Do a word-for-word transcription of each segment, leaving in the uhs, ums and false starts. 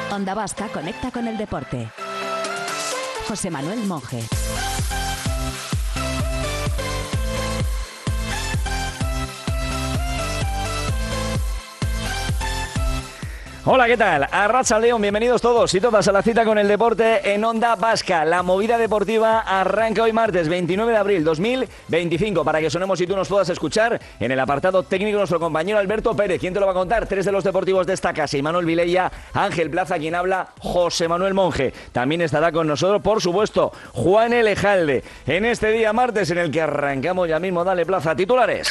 Onda Vasca conecta con el deporte. José Manuel Monje. Hola, ¿qué tal? Arratsaldeon, bienvenidos todos y todas a la cita con el deporte en Onda Vasca. La movida deportiva arranca hoy martes veintinueve de abril dos mil veinticinco para que sonemos y tú nos puedas escuchar en el apartado técnico nuestro compañero Alberto Pérez. ¿Quién te lo va a contar? Tres de los deportivos de esta casa: Imanol Vilella, Ángel Plaza, quien habla, José Manuel Monje. También estará con nosotros, por supuesto, Juan Elejalde. En este día martes en el que arrancamos ya mismo, dale Plaza, titulares.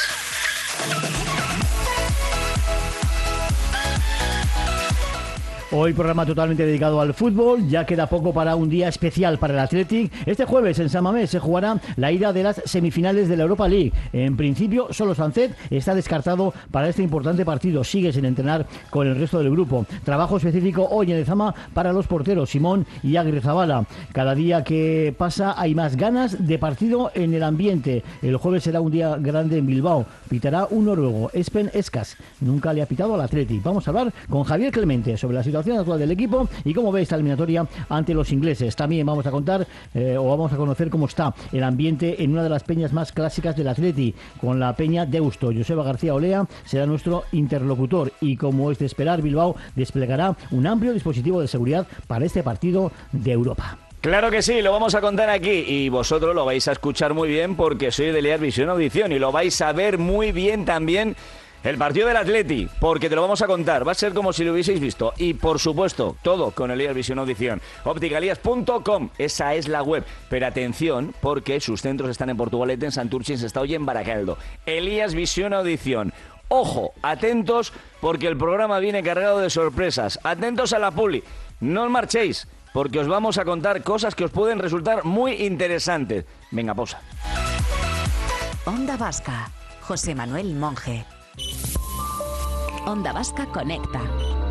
Hoy programa totalmente dedicado al fútbol, ya queda poco para un día especial para el Athletic. Este jueves en San Mamés se jugará la ida de las semifinales de la Europa League. En principio, solo Sancet está descartado para este importante partido. Sigue sin entrenar con el resto del grupo. Trabajo específico hoy en Lezama para los porteros Simón y Agrizabala. Cada día que pasa hay más ganas de partido en el ambiente. El jueves será un día grande en Bilbao. Pitará un noruego, Espen Eskas. Nunca le ha pitado al Athletic. Vamos a hablar con Javier Clemente sobre la situación actual del equipo y cómo ve esta eliminatoria ante los ingleses. También vamos a contar eh, o vamos a conocer cómo está el ambiente en una de las peñas más clásicas del Athletic, con la peña Deusto. Joseba García Olea será nuestro interlocutor y, como es de esperar, Bilbao desplegará un amplio dispositivo de seguridad para este partido de Europa. Claro que sí, lo vamos a contar aquí y vosotros lo vais a escuchar muy bien porque soy de Lear Visión Audición y lo vais a ver muy bien también. El partido del Atleti, porque te lo vamos a contar, va a ser como si lo hubieseis visto. Y por supuesto, todo con el Lear Visión Audición. Opticalías punto com, esa es la web. Pero atención, porque sus centros están en Portugalete, en Santurce, en Sestao y en Baracaldo. Elías Visión Audición. Ojo, atentos, porque el programa viene cargado de sorpresas. Atentos a la publi, no os marchéis, porque os vamos a contar cosas que os pueden resultar muy interesantes. Venga, pausa. Onda Vasca, José Manuel Monje. Onda Vasca conecta.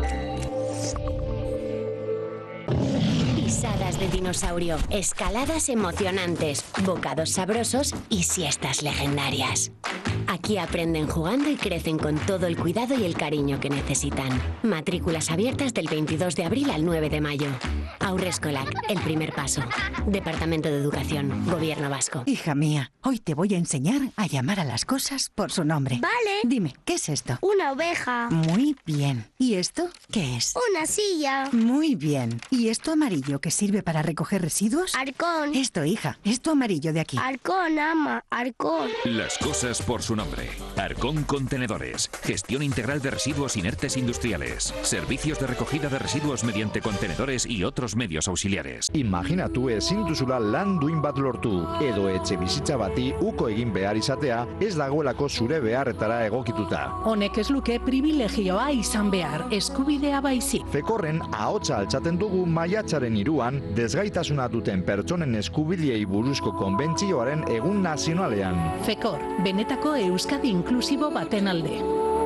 Pisadas de dinosaurio, escaladas emocionantes, bocados sabrosos y siestas legendarias. Aquí aprenden jugando y crecen con todo el cuidado y el cariño que necesitan. Matrículas abiertas del veintidós de abril al nueve de mayo. Haurreskolak, el primer paso. Departamento de Educación, Gobierno Vasco. Hija mía, hoy te voy a enseñar a llamar a las cosas por su nombre. Vale. Dime, ¿qué es esto? Una oveja. Muy bien. ¿Y esto qué es? Una silla. Muy bien. ¿Y esto amarillo que sirve para recoger residuos? Arcón. Esto, hija, esto amarillo de aquí. Arcón, ama, Arcón. Las cosas por su nombre. Arcón Contenedores. Gestión integral de residuos inertes industriales. Servicios de recogida de residuos mediante contenedores y otros medios auxiliares. Imaginatu ezin duzula lan duin bat lortu, edo etxe bizitza bati uko egin behar izatea ez dagoelako zure beharretara egokituta. Honek ez luke privilegioa izan behar, eskubidea baizik. Fekorren ahotsa altxaten dugu maiatzaren hiruan desgaitasuna duten pertsonen eskubideei buruzko konbentzioaren egun nazionalean. Fekor, benetako Euskadi inklusibo baten alde.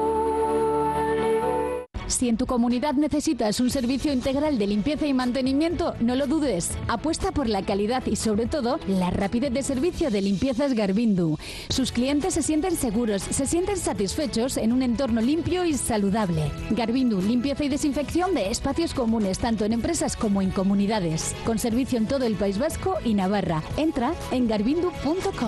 Si en tu comunidad necesitas un servicio integral de limpieza y mantenimiento, no lo dudes. Apuesta por la calidad y, sobre todo, la rapidez de servicio de Limpiezas Garbindu. Sus clientes se sienten seguros, se sienten satisfechos en un entorno limpio y saludable. Garbindu, limpieza y desinfección de espacios comunes, tanto en empresas como en comunidades. Con servicio en todo el País Vasco y Navarra. Entra en garbindu punto com.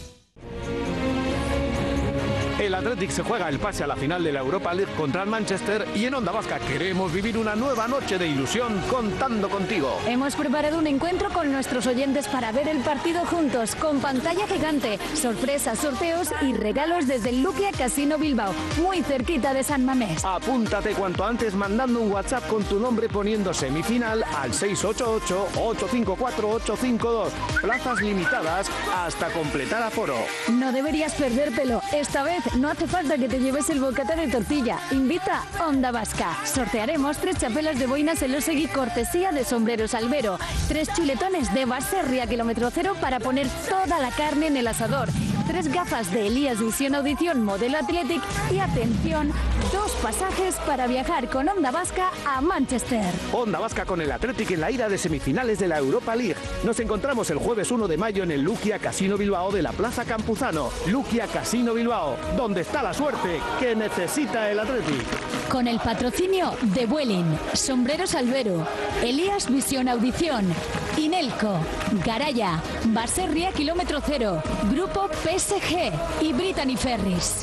El Athletic se juega el pase a la final de la Europa League contra el Manchester y en Onda Vasca queremos vivir una nueva noche de ilusión contando contigo. Hemos preparado un encuentro con nuestros oyentes para ver el partido juntos, con pantalla gigante, sorpresas, sorteos y regalos desde el Luquia Casino Bilbao, muy cerquita de San Mamés. Apúntate cuanto antes mandando un WhatsApp con tu nombre poniendo semifinal al seis ocho ocho, ocho cinco cuatro, ocho cinco dos. Plazas limitadas hasta completar aforo. No deberías perdértelo. Esta vez no hace falta que te lleves el bocata de tortilla. Invita Onda Vasca. Sortearemos tres chapelas de boinas Elosegui cortesía de Sombreros Albero, tres chuletones de Baserria kilómetro cero para poner toda la carne en el asador, tres gafas de Elías Visión Audición modelo Athletic y, atención, dos pasajes para viajar con Onda Vasca a Manchester. Onda Vasca con el Athletic en la ida de semifinales de la Europa League. Nos encontramos el jueves uno de mayo en el Luquia Casino Bilbao de la Plaza Campuzano. Luquia Casino Bilbao, donde está la suerte que necesita el Athletic. Con el patrocinio de Vueling, Sombreros Albero, Elías Visión Audición, Inelco, Garaya, Baserria Kilómetro Cero, Grupo P S G y Brittany Ferries.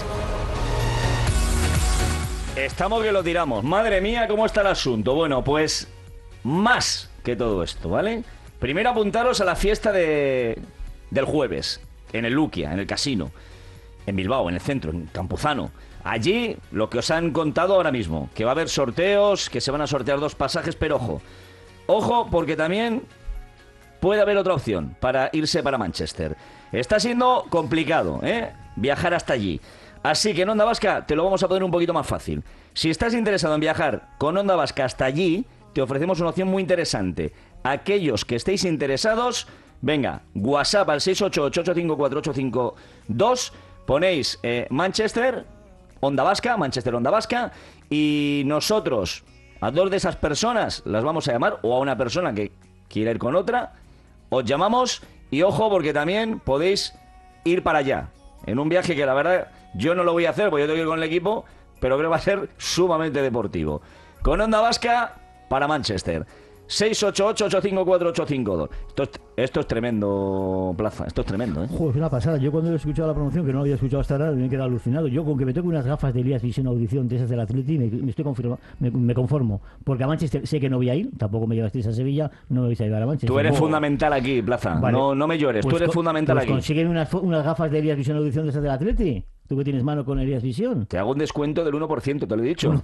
Estamos que lo tiramos. Madre mía, ¿cómo está el asunto? Bueno, pues más que todo esto, ¿vale? Primero apuntaros a la fiesta de, del jueves, en el Luquia, en el casino, en Bilbao, en el centro, en Campuzano. Allí, lo que os han contado ahora mismo, que va a haber sorteos, que se van a sortear dos pasajes, pero ojo, ojo, porque también puede haber otra opción para irse para Manchester. Está siendo complicado, ¿eh? Viajar hasta allí. Así que en Onda Vasca te lo vamos a poner un poquito más fácil. Si estás interesado en viajar con Onda Vasca hasta allí, te ofrecemos una opción muy interesante. Aquellos que estéis interesados, venga, WhatsApp al seis ocho ocho, ocho cinco cuatro, ocho cinco dos, ponéis eh, Manchester, Onda Vasca, Manchester Onda Vasca, y nosotros a dos de esas personas las vamos a llamar, o a una persona que quiera ir con otra, os llamamos, y ojo porque también podéis ir para allá, en un viaje que la verdad yo no lo voy a hacer porque yo tengo que ir con el equipo, pero creo que va a ser sumamente deportivo. Con Onda Vasca para Manchester. seis ocho ocho, ocho cinco cuatro, ocho cinco dos. Esto es, esto es tremendo, Plaza. Esto es tremendo, ¿eh? Joder, es una pasada. Yo cuando he escuchado la promoción, que no lo había escuchado hasta ahora, me he quedado alucinado. Yo con que me toque unas gafas de Elías Visión Audición de esas del Atleti, me, me estoy confirma, me, me conformo. Porque a Manchester sé que no voy a ir. Tampoco me llevasteis a Sevilla. No me vais a llevar a Manchester. Tú eres no, fundamental aquí, Plaza. Vale. No, no me llores. Pues Tú eres con, fundamental pues aquí. Consiguen unas, unas gafas de Elías Visión Audición de esas del Atleti. Tú que tienes mano con Elías Visión. Te hago un descuento del uno por ciento, te lo he dicho.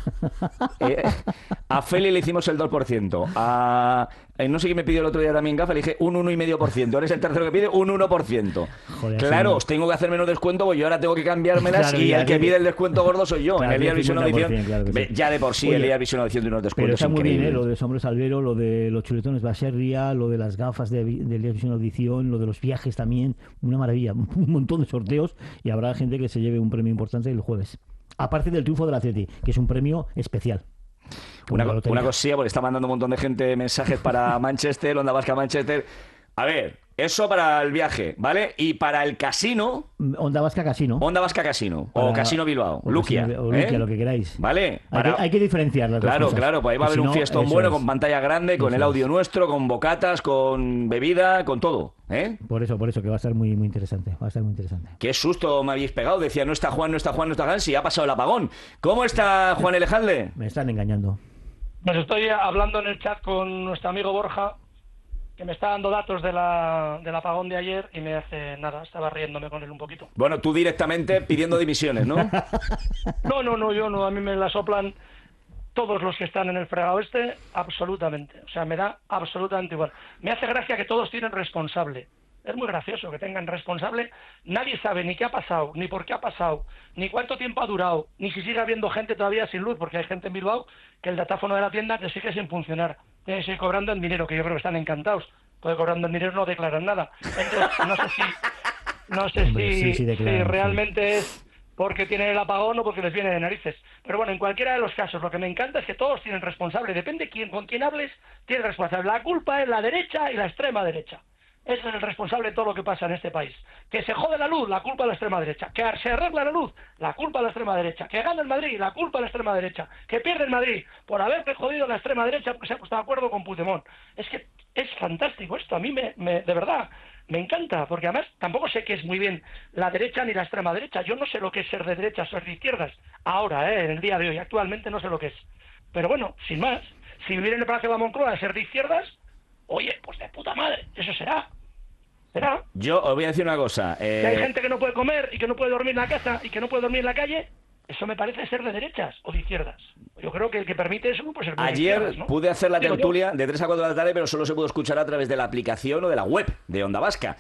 eh, a Feli le hicimos el dos por ciento. A eh, no sé quién me pidió el otro día también gafa, le dije un uno coma cinco por ciento. Eres el tercero que pide un uno por ciento. Joder, claro, sí, os tengo que hacer menos descuento, pues yo ahora tengo que cambiármelas, claro, y el que pide el descuento gordo soy yo. Claro, en Elías Visión Audición, claro sí. Ya de por sí, Elías Visión Audición tiene unos descuentos pero está increíbles. Muy bien, ¿eh? Lo de Sombreros Albero, lo de los chuletones Baserria, lo de las gafas de, de Elías Visión Audición, lo de los viajes también, una maravilla, un montón de sorteos, y habrá gente que se lleve un premio importante el jueves. Aparte del triunfo del Atleti, que es un premio especial. Una, una cosilla, porque está mandando un montón de gente mensajes para Manchester, Onda Vasca Manchester. A ver, eso para el viaje, ¿vale? Y para el casino... Onda Vasca Casino. Onda Vasca Casino. Para, o Casino Bilbao. O Luquia. Casino, o Luquia, ¿eh? Lo que queráis. ¿Vale? Para... Hay, que, hay que diferenciar las Claro, dos cosas. claro. Pues ahí va a haber si un no, fiestón bueno, es. Con pantalla grande, con eso el audio es. Nuestro, con bocatas, con bebida, con todo, ¿eh? Por eso, por eso, que va a estar muy, muy interesante. Va a estar muy interesante. Qué susto me habéis pegado. Decía, no está Juan, no está Juan, no está Juan, si ha pasado el apagón. ¿Cómo está Juan Elejalde? Me están engañando. Pues estoy hablando en el chat con nuestro amigo Borja, que me está dando datos de la, del apagón de ayer y me hace nada, estaba riéndome con él un poquito. Bueno, tú directamente pidiendo dimisiones, ¿no? No, no, no, yo no, a mí me la soplan todos los que están en el fregado este, absolutamente. O sea, me da absolutamente igual. Me hace gracia que todos tienen responsable. Es muy gracioso que tengan responsable. Nadie sabe ni qué ha pasado, ni por qué ha pasado, ni cuánto tiempo ha durado, ni si sigue habiendo gente todavía sin luz, porque hay gente en Bilbao que el datáfono de la tienda que sigue sin funcionar. Tiene que seguir cobrando en dinero, que yo creo que están encantados. Porque cobrando en dinero no declaran nada. Entonces, no sé si, no sé Hombre, si, sí, sí declaran, si realmente sí. Es porque tienen el apagón o porque les viene de narices. Pero bueno, en cualquiera de los casos, lo que me encanta es que todos tienen responsable. Depende quién, con quién hables, tiene responsable. La culpa es la derecha y la extrema derecha. Ese es el responsable de todo lo que pasa en este país. Que se jode la luz, la culpa de la extrema derecha. Que se arregla la luz, la culpa de la extrema derecha. Que gana el Madrid, la culpa de la extrema derecha. Que pierde el Madrid por haberse jodido la extrema derecha porque se ha puesto de acuerdo con Puigdemont. Es que es fantástico esto. A mí, me, me de verdad, me encanta. Porque además tampoco sé qué es muy bien la derecha ni la extrema derecha. Yo no sé lo que es ser de derecha o ser de izquierdas. Ahora, ¿eh? En el día de hoy. Actualmente no sé lo que es. Pero bueno, sin más. Si viviera en el Palacio de la Moncloa de ser de izquierdas, oye, pues de puta madre. Eso será. ¿Será? Yo os voy a decir una cosa. Eh... Que hay gente que no puede comer y que no puede dormir en la casa y que no puede dormir en la calle. eso me parece ser de derechas o de izquierdas. Yo creo que el que permite eso, pues el que Ayer izquierdas, ¿no? pude hacer la Digo tertulia yo. de tres a cuatro de la tarde, pero solo se pudo escuchar a través de la aplicación o de la web de Onda Vasca.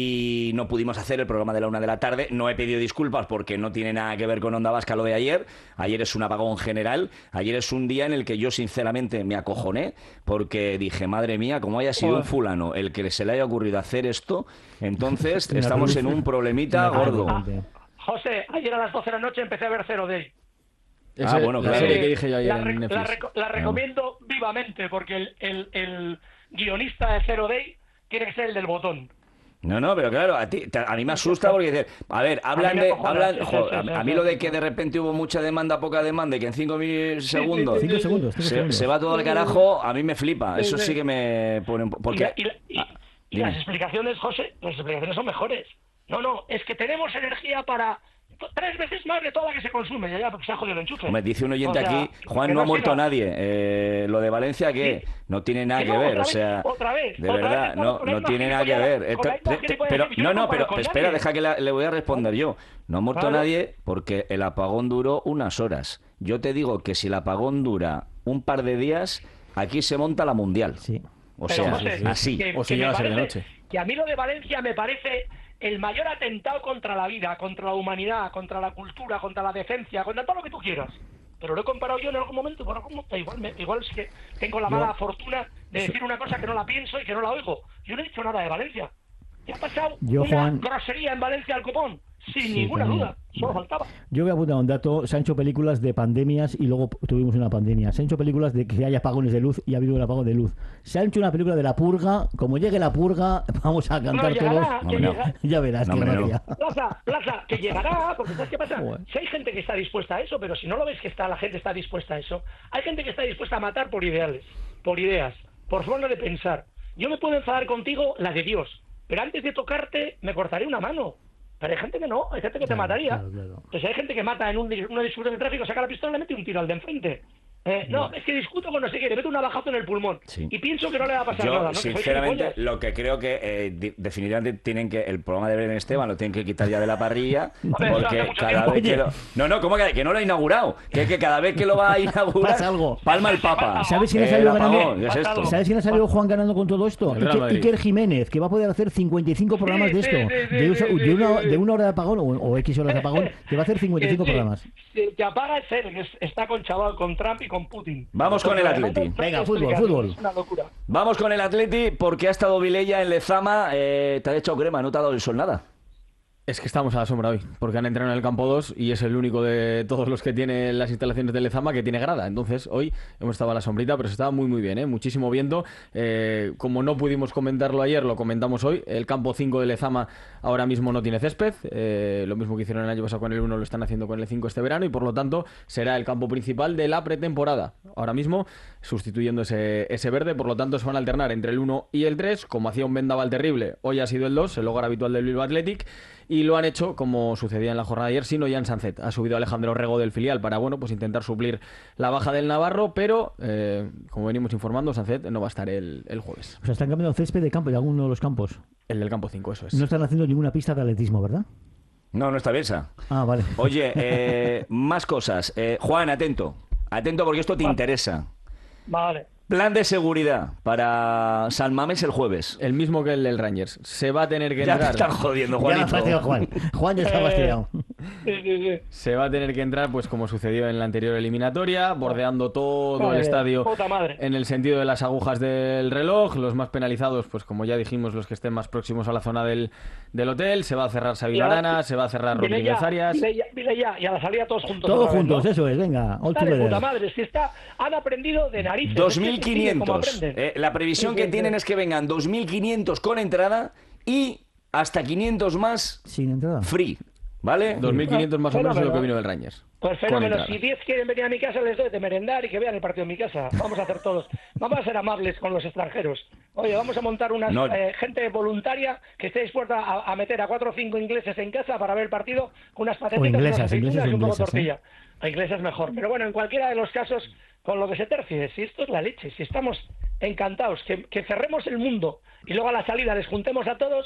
Y no pudimos hacer el programa de la una de la tarde. No he pedido disculpas porque no tiene nada que ver con Onda Vasca lo de ayer. Ayer es un apagón general. Ayer es un día en el que yo sinceramente me acojoné porque dije, madre mía, como haya sido un fulano el que se le haya ocurrido hacer esto, entonces estamos en un problemita gordo. Ah, José, ayer a las doce de la noche empecé a ver Zero Day. Ah, bueno, la claro. serie que dije yo ayer La, en re- Netflix. la reco- la recomiendo vivamente porque el, el, el guionista de Zero Day tiene que ser el del botón. No, no, pero claro, a, ti, a mí me asusta porque dices, a ver, hablan A mí me de, acojona, hablan, sí, sí, jo, sí, a, sí, a mí sí, lo sí. de que de repente hubo mucha demanda, poca demanda y que en cinco mil segundos, Cinco segundos, cinco se, segundos. se va todo al carajo, a mí me flipa, Sí, eso sí. sí que me pone un po- porque Y, la- y la- y- Ah, y dime. las explicaciones, José, las explicaciones son mejores. No, no, es que tenemos energía para tres veces más de toda la que se consume. Ya, ya, porque se ha jodido el enchufe. Hombre, dice un oyente O sea, aquí, Juan, que no ha no muerto siga. nadie. Eh, lo de Valencia, ¿qué? No tiene nada Que que no, ver, otra o vez, sea, otra vez, de otra verdad, vez, no, con la no misma tiene nada que gilipollez- ver. con la Esto- misma te- te- gilipollez, pero, yo no no, no, comparo pero con espera, nadie. deja que la- le voy a responder yo. No ha muerto Claro. nadie porque el apagón duró unas horas. Yo te digo que si el apagón dura un par de días, aquí se monta la mundial. Sí. O Pero, sea, José, así. que- O si que llega me a ser de parece- noche. Que a mí lo de Valencia me parece el mayor atentado contra la vida, contra la humanidad, contra la cultura, contra la decencia, contra todo lo que tú quieras. Pero lo he comparado yo en algún momento, por algún momento, igual, me- igual es que tengo la mala fortuna de decir una cosa que no la pienso y que no la oigo. Yo no he dicho nada de Valencia. ¿Qué ha pasado? Yo, una Juan- grosería en Valencia al copón, sin Sí, ninguna también. duda, solo faltaba. Yo voy a apuntar un dato. Se han hecho películas de pandemias y luego tuvimos una pandemia. Se han hecho películas de que hay apagones de luz y ha habido un apagón de luz. Se ha hecho una película de la purga. Como llegue la purga, vamos a cantar No, llegará, todos. que llega- Ya verás, No, qué hombre, no. gracia. Plaza, plaza, que llegará, porque ¿sabes qué pasa? Joder. Si hay gente que está dispuesta a eso, pero si no lo ves que está la gente está dispuesta a eso, hay gente que está dispuesta a matar por ideales, por ideas, por forma de pensar. Yo me puedo enfadar contigo, la de Dios, pero antes de tocarte me cortaré una mano. Pero hay gente que no, hay gente que te Claro, mataría. claro, claro. Entonces hay gente que mata en un, dis- una discusión de tráfico, saca la pistola y le mete un tiro al de enfrente. Eh, no, es que discuto con no sé qué, le meto un navajazo en el pulmón. Sí. Y pienso que no le va a pasar Yo, nada, ¿no? Que soy sinceramente, gilipollas. lo que creo que eh, di- definitivamente tienen que el programa de Belén Esteban lo tienen que quitar ya de la parrilla Hombre, eso hace porque mucho cada tiempo. vez que Oye. lo... No, no, ¿cómo que, que no lo ha inaugurado? Que, que cada vez que lo va a inaugurar Pasa algo. palma el Papa. ¿Sabes quién ha Eh, salido el ganando? apagón, ¿qué es esto? ¿Sabes quién ha salido Juan ganando con todo esto? El Real Iker, Madrid. Iker Jiménez, que va a poder hacer cincuenta y cinco programas de sí, esto. sí, sí, de, usa- sí, de una, sí, sí. de una hora de apagón o, o X horas de apagón, que va a hacer cincuenta y cinco Que sí, programas. El que apaga es él, que es- está con chaval, con Trump y con Putin. Vamos con el Entonces, Atleti. no hay Venga, fútbol, explicación, fútbol. Es una locura. Vamos con el Atleti porque ha estado Vilella en Lezama. Eh, te ha echado crema, no te ha dado el sol nada. Es que estamos a la sombra hoy, porque han entrado en el campo dos y es el único de todos los que tiene las instalaciones de Lezama que tiene grada. Entonces, hoy hemos estado a la sombrita, pero se estaba muy muy bien, ¿eh? Muchísimo viento. Eh, como no pudimos comentarlo ayer, lo comentamos hoy. El campo cinco de Lezama ahora mismo no tiene césped. Eh, lo mismo que hicieron el año pasado con el uno lo están haciendo con el cinco este verano y por lo tanto será el campo principal de la pretemporada. Ahora mismo sustituyendo ese, ese verde, por lo tanto se van a alternar entre el uno y el tres, como hacía un vendaval terrible. Hoy ha sido el dos, el hogar habitual del Bilbao Athletic. Y lo han hecho, como sucedía en la jornada de ayer, sino Jan Sanzet. Ha subido a Alejandro Rego del filial para, bueno, pues intentar suplir la baja del Navarro, pero, eh, como venimos informando, Sanzet no va a estar el, el jueves. O sea, están cambiando césped de campo de alguno de los campos. El del campo cinco, eso es. No están haciendo ninguna pista de atletismo, ¿verdad? No, no está bien esa. Ah, vale. Oye, eh, más cosas. Eh, Juan, atento. Atento porque esto te interesa. Vale. Plan de seguridad para San Mamés el jueves. El mismo que el del Rangers. Se va a tener que Ya te entrar. están jodiendo, Ya me ha Juanito. fastidiado Juan. Juan ya está Eh, fastidiado. Sí, sí, sí. Se va a tener que entrar, pues como sucedió en la anterior eliminatoria, bordeando todo Madre, el estadio puta madre. en el sentido de las agujas del reloj. Los más penalizados, pues como ya dijimos, los que estén más próximos a la zona del, del hotel. Se va a cerrar Sabino Y ahora- Arana, se va a cerrar Dile Rodríguez ya, Arias. dile ya, dile ya, y a la salida todos juntos. Todos otra vez, juntos, ¿no? eso es, venga. All Está de puta together. madre, si está, han aprendido de narices. dos Es que mil es sencillo como quinientos. aprenden. Eh, la previsión Sí, que sí, tienen sí. es que vengan dos mil quinientos con entrada y hasta quinientos más Sin entrada. free. ¿Vale? dos mil quinientos más o menos es lo que Fenómeno. vino del Rangers. Pues Con fenómeno, entrada. si diez quieren venir a mi casa, les doy de merendar y que vean el partido en mi casa. Vamos a hacer todos. Vamos a ser amables con los extranjeros. Oye, vamos a montar una No. eh, gente voluntaria que esté dispuesta a, a meter a cuatro o cinco ingleses en casa para ver el partido con unas patatitas, inglesas, unas aceitunas inglesas o y un poco de inglesas, tortilla. A inglesas mejor. Pero bueno, en cualquiera de los casos, con lo que se tercie, si esto es la leche, si estamos encantados, que, que cerremos el mundo y luego a la salida les juntemos a todos,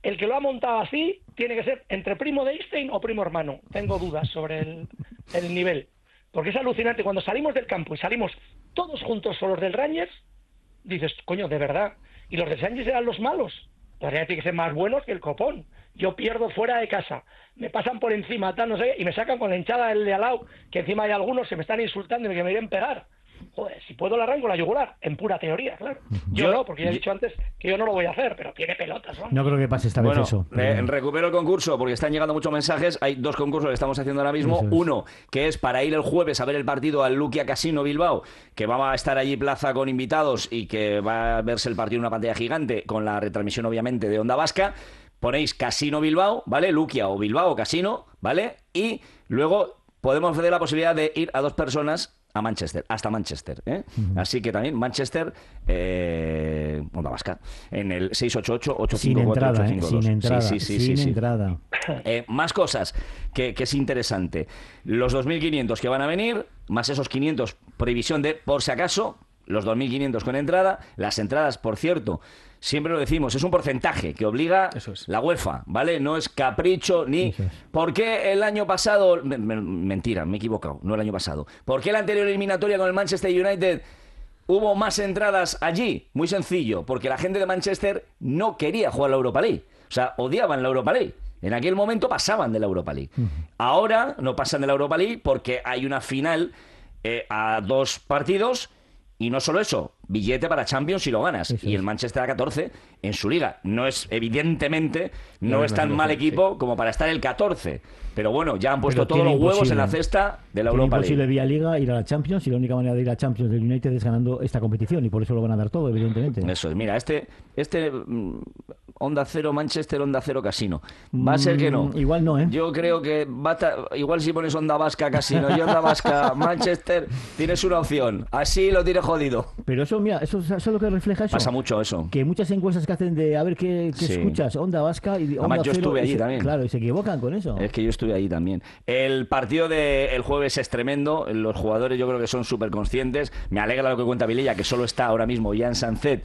el que lo ha montado así tiene que ser entre primo de Einstein o primo hermano. Tengo dudas sobre el, el nivel. Porque es alucinante. Cuando salimos del campo y salimos todos juntos con los del Rangers, dices, coño, de verdad. Y los del Rangers eran los malos. Los Rangers tienen que ser más buenos que el copón. Yo pierdo fuera de casa. Me pasan por encima, tal, no sé, y me sacan con la hinchada del de al lado, que encima hay algunos que me están insultando y que me quieren pegar. Joder, si puedo la arranco la yugular, en pura teoría, claro. Yo, yo no, porque ya he dicho antes que yo no lo voy a hacer, pero tiene pelotas, ¿no? No creo que pase esta vez bueno, eso. Eh, recupero el concurso porque están llegando muchos mensajes. Hay dos concursos que estamos haciendo ahora mismo. Uno, que es para ir el jueves a ver el partido al Luquia Casino Bilbao, que va a estar allí plaza con invitados y que va a verse el partido en una pantalla gigante con la retransmisión, obviamente, de Onda Vasca. Ponéis Casino Bilbao, ¿vale? Luquia o Bilbao Casino, ¿vale? Y luego podemos ofrecer la posibilidad de ir a dos personas a Manchester, hasta Manchester, ¿eh? Uh-huh. Así que también Manchester, eh, Onda Vasca, en el seis ocho ocho, ocho cinco cuatro, ocho cinco dos. Sin entrada, sí, eh, sí, sí, sin sí, sí. entrada. Eh, más cosas que, que es interesante. Los dos mil quinientos que van a venir, más esos quinientos, previsión de, por si acaso, los dos mil quinientos con entrada. Las entradas, por cierto, siempre lo decimos, es un porcentaje que obliga es. la UEFA, ¿vale? No es capricho ni... Es. ¿Por qué el año pasado... M- m- mentira, me he equivocado, no el año pasado. ¿Por qué la anterior eliminatoria con el Manchester United hubo más entradas allí? Muy sencillo, porque la gente de Manchester no quería jugar la Europa League. O sea, odiaban la Europa League. En aquel momento pasaban de la Europa League. Uh-huh. Ahora no pasan de la Europa League porque hay una final eh, a dos partidos. Y no solo eso, billete para Champions si lo ganas. Eso y el Manchester a catorce en su liga. No es, evidentemente, no, no es tan mal equipo sí. como para estar el catorce. Pero bueno, ya han puesto todos los huevos en la cesta de la Europa League. Es imposible vía liga ir a la Champions y la única manera de ir a la Champions del United es ganando esta competición y por eso lo van a dar todo, evidentemente. Eso es. Mira, este, este mm, Onda Cero Manchester, Onda Cero Casino. Va a ser que no. Mm, igual no, ¿eh? Yo creo que va a ta... igual si pones Onda Vasca Casino y Onda Vasca Manchester, tienes una opción. Así lo tienes jodido. Pero eso, mira, eso, eso es lo que refleja eso. Pasa mucho eso. Que muchas encuestas que hacen de a ver qué, qué sí. escuchas, Onda Vasca y Onda Además, yo Cero, estuve allí se, también. Claro, y se equivocan con eso. Es que yo estuve allí también. El partido del jueves es tremendo. Los jugadores yo creo que son súper conscientes. Me alegra lo que cuenta Vilella, que solo está ahora mismo Jan Sanzet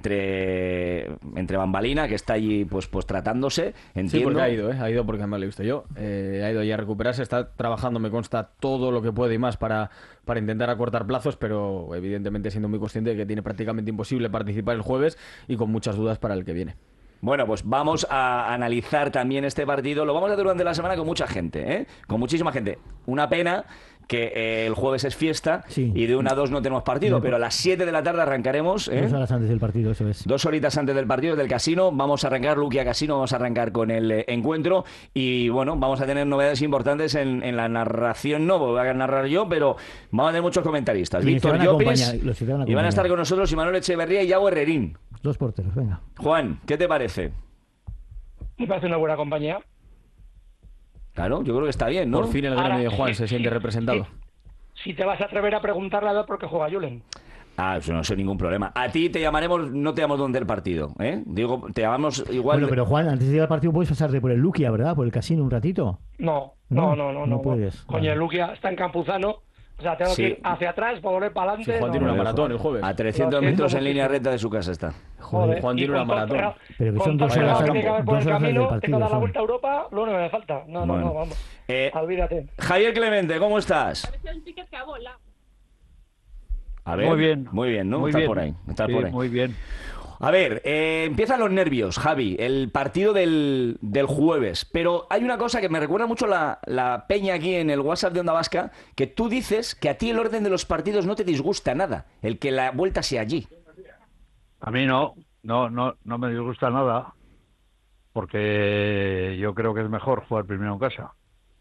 entre, entre bambalina, que está allí pues, pues tratándose. Entiendo. Sí, porque ha ido, ¿eh? Ha ido porque me lo he visto yo. Eh, ha ido ya a recuperarse. Está trabajando, me consta, todo lo que puede y más para, para intentar acortar plazos, pero evidentemente siendo muy consciente de que tiene prácticamente imposible participar el jueves y con muchas dudas para el que viene. Bueno, pues vamos a analizar también este partido. Lo vamos a hacer durante la semana con mucha gente, ¿eh? Con muchísima gente. Una pena que eh, el jueves es fiesta sí. y de una a dos no tenemos partido, sí, pero a las siete de la tarde arrancaremos. ¿eh? Dos horas antes del partido, eso es. Dos horitas antes del partido del Casino. Vamos a arrancar Luquia Casino, vamos a arrancar con el eh, encuentro y bueno, vamos a tener novedades importantes en, en la narración. No voy a narrar yo, pero vamos a tener muchos comentaristas. Víctor Llopis, y van a estar con nosotros Imanol Echeverría y Yago Herrerín. Dos porteros, venga. Juan, ¿qué te parece? Me parece una buena compañía. Claro, yo creo que está bien, ¿no? Por fin el gremio Ahora, de Juan sí, se siente sí, representado. Sí. Si te vas a atrever a preguntarle a ver por qué juega Julen. Ah, eso no es ningún problema. A ti te llamaremos, no te llamamos donde el partido, ¿eh? Digo, te llamamos igual... Bueno, pero Juan, antes de ir al partido puedes pasarte por el Luquia, ¿verdad? Por el Casino un ratito. No, no, no, no. No, no puedes. Coño, vale. El Luquia está en Campuzano. O sea, tengo sí. que ir hacia atrás para volver para adelante. Sí, Juan no, tiene una no, maratón el jueves. A trescientos metros en línea recta de su casa está. Joder, Juan tiene una maratón. Pero, pero que son dos horas, que tiene que haber por el camino, partido, tengo que dar la son. vuelta a Europa, lo único que me falta. No, bueno. no, no, vamos. Eh, Olvídate. Javier Clemente, ¿cómo estás? A ver, muy bien. Muy bien, ¿no? Muy Estás bien. por ahí. Estás Sí, por ahí. Muy bien. A ver, eh, empiezan los nervios, Javi, el partido del, del jueves, pero hay una cosa que me recuerda mucho la, la peña aquí en el WhatsApp de Onda Vasca, que tú dices que a ti el orden de los partidos no te disgusta nada, el que la vuelta sea allí. A mí no, no, no, no me disgusta nada, porque yo creo que es mejor jugar primero en casa.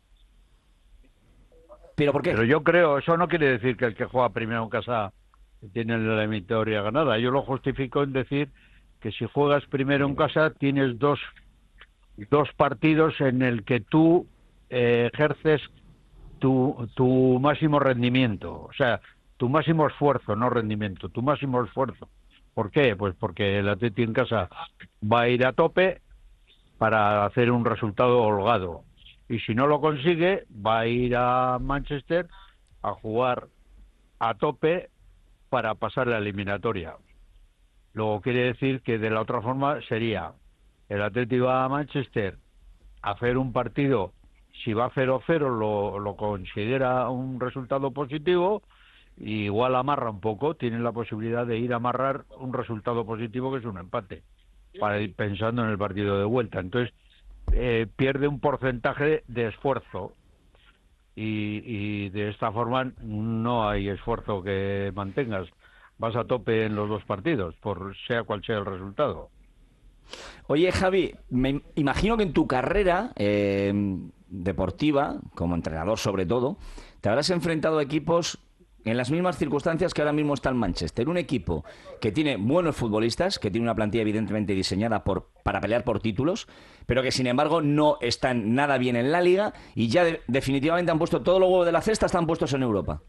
¿Pero por qué? Pero yo creo, eso no quiere decir que el que juega primero en casa tiene la eliminatoria ganada. Yo lo justifico en decir que si juegas primero en casa tienes dos dos partidos en el que tú eh, ejerces tu, tu máximo rendimiento, o sea, tu máximo esfuerzo, no rendimiento, tu máximo esfuerzo. ¿Por qué? Pues porque el Atleti en casa va a ir a tope para hacer un resultado holgado. Y si no lo consigue, va a ir a Manchester a jugar a tope para pasar la eliminatoria. Luego quiere decir que de la otra forma sería el Atleti va a Manchester a hacer un partido, si va cero cero lo, lo considera un resultado positivo, y igual amarra un poco, tiene la posibilidad de ir a amarrar un resultado positivo que es un empate, para ir pensando en el partido de vuelta. Entonces, eh, pierde un porcentaje de esfuerzo, y, y de esta forma no hay esfuerzo que mantengas. Vas a tope en los dos partidos, por sea cual sea el resultado. Oye, Javi, me imagino que en tu carrera eh, deportiva, como entrenador sobre todo, te habrás enfrentado a equipos en las mismas circunstancias que ahora mismo está el Manchester. Un equipo que tiene buenos futbolistas, que tiene una plantilla evidentemente diseñada por, para pelear por títulos, pero que sin embargo no están nada bien en la Liga y ya de, definitivamente han puesto todos los huevos de la cesta, están puestos en Europa.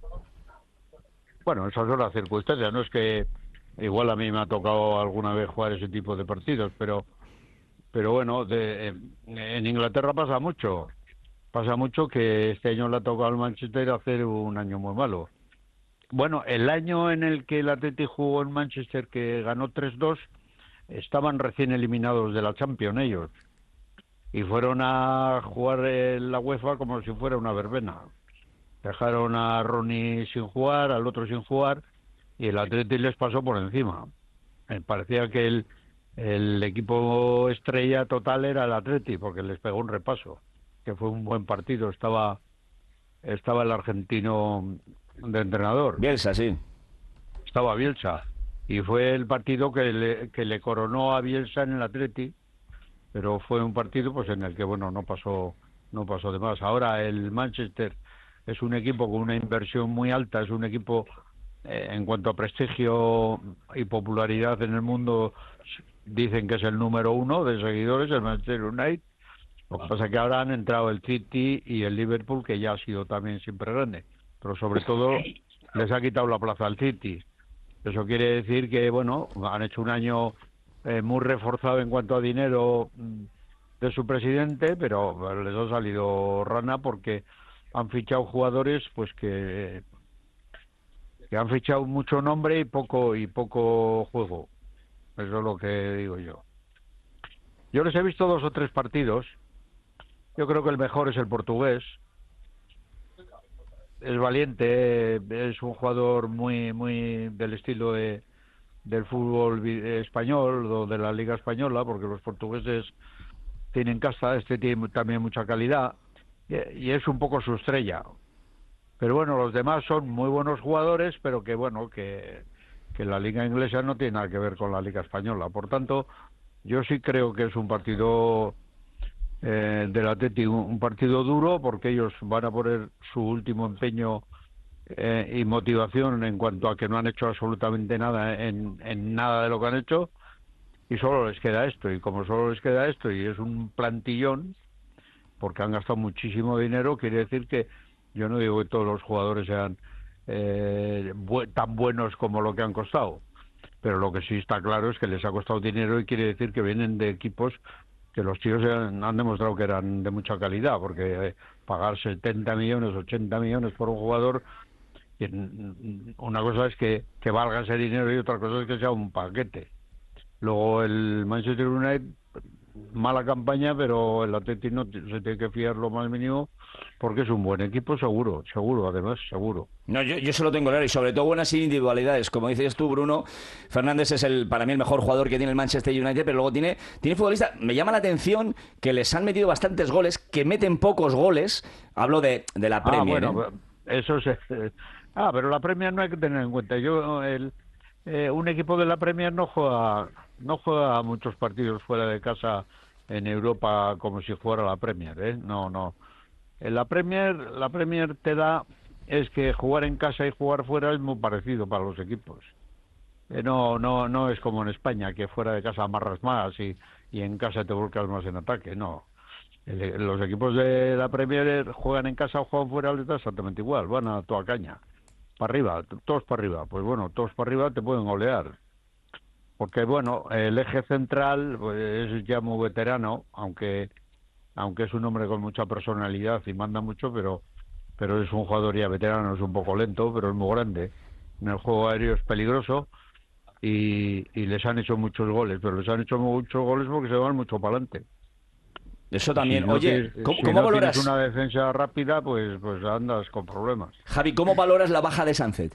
Bueno, esas son las circunstancias. No es que igual a mí me ha tocado alguna vez jugar ese tipo de partidos, pero pero bueno, de, en Inglaterra pasa mucho. Pasa mucho que este año le ha tocado al Manchester hacer un año muy malo. Bueno, el año en el que el Atleti jugó en Manchester, que ganó tres dos, estaban recién eliminados de la Champions ellos. Y fueron a jugar en la UEFA como si fuera una verbena. Dejaron a Ronnie sin jugar, al otro sin jugar, y el Atleti les pasó por encima. Me parecía que el, el equipo estrella total era el Atleti, porque les pegó un repaso, que fue un buen partido. Estaba, estaba el argentino de entrenador. Bielsa, sí. Estaba Bielsa. Y fue el partido que le, que le coronó a Bielsa en el Atleti, pero fue un partido pues en el que, bueno, no pasó, no pasó de más. Ahora el Manchester es un equipo con una inversión muy alta, es un equipo eh, en cuanto a prestigio y popularidad en el mundo, dicen que es el número uno de seguidores, el Manchester United. Lo que pasa es que ahora han entrado el City y el Liverpool, que ya ha sido también siempre grande, pero sobre todo les ha quitado la plaza al City. Eso quiere decir que, bueno, han hecho un año eh, muy reforzado en cuanto a dinero de su presidente, pero les ha salido rana porque han fichado jugadores pues que que han fichado mucho nombre y poco y poco juego. Eso es lo que digo yo. Yo les he visto dos o tres partidos. Yo creo que el mejor es el portugués. Es valiente, es un jugador muy muy del estilo de, del fútbol español o de la Liga Española, porque los portugueses tienen casta, este tiene también mucha calidad. Y es un poco su estrella. Pero bueno, los demás son muy buenos jugadores, pero que bueno, que, que la liga inglesa no tiene nada que ver con la liga española. Por tanto, yo sí creo que es un partido eh, del Atleti, un, un partido duro, porque ellos van a poner su último empeño eh, y motivación en cuanto a que no han hecho absolutamente nada en, en nada de lo que han hecho, y solo les queda esto. Y como solo les queda esto, y es un plantillón, porque han gastado muchísimo dinero, quiere decir que yo no digo que todos los jugadores sean eh, bu tan buenos como lo que han costado, pero lo que sí está claro es que les ha costado dinero y quiere decir que vienen de equipos que los tíos han, han demostrado que eran de mucha calidad, porque eh, pagar setenta millones, ochenta millones por un jugador, y una cosa es que, que valga ese dinero y otra cosa es que sea un paquete. Luego el Manchester United, mala campaña, pero el Atleti no se tiene que fiar lo más mínimo, porque es un buen equipo, seguro, seguro, además, seguro. No, yo, yo se lo tengo claro, y sobre todo buenas individualidades. Como dices tú, Bruno Fernández es el para mí el mejor jugador que tiene el Manchester United, pero luego tiene, tiene futbolistas. Me llama la atención que les han metido bastantes goles, que meten pocos goles. Hablo de, de la Premier. Ah, bueno, ¿eh? eso es... Eh, ah, pero la Premier no hay que tener en cuenta. Yo, el, eh, un equipo de la Premier no juega... no juega muchos partidos fuera de casa en Europa como si fuera la Premier, ¿eh? No, no. En la Premier, la Premier te da, es que jugar en casa y jugar fuera es muy parecido para los equipos. Eh, no, no, no es como en España, que fuera de casa amarras más y, y en casa te volcas más en ataque, no. El, los equipos de la Premier juegan en casa o juegan fuera, les da exactamente igual, van a toda caña. Para arriba, todos para arriba. Pues bueno, todos para arriba te pueden golear. Porque bueno, el eje central pues, es ya muy veterano, aunque aunque es un hombre con mucha personalidad y manda mucho, pero pero es un jugador ya veterano, es un poco lento, pero es muy grande. En el juego aéreo es peligroso. y, y les han hecho muchos goles, pero les han hecho muchos goles porque se van mucho para adelante. Eso también. Si no Oye, tienes, ¿cómo, si cómo no valoras? tienes una defensa rápida, pues, pues andas con problemas. Javi, ¿cómo valoras la baja de Sánchez?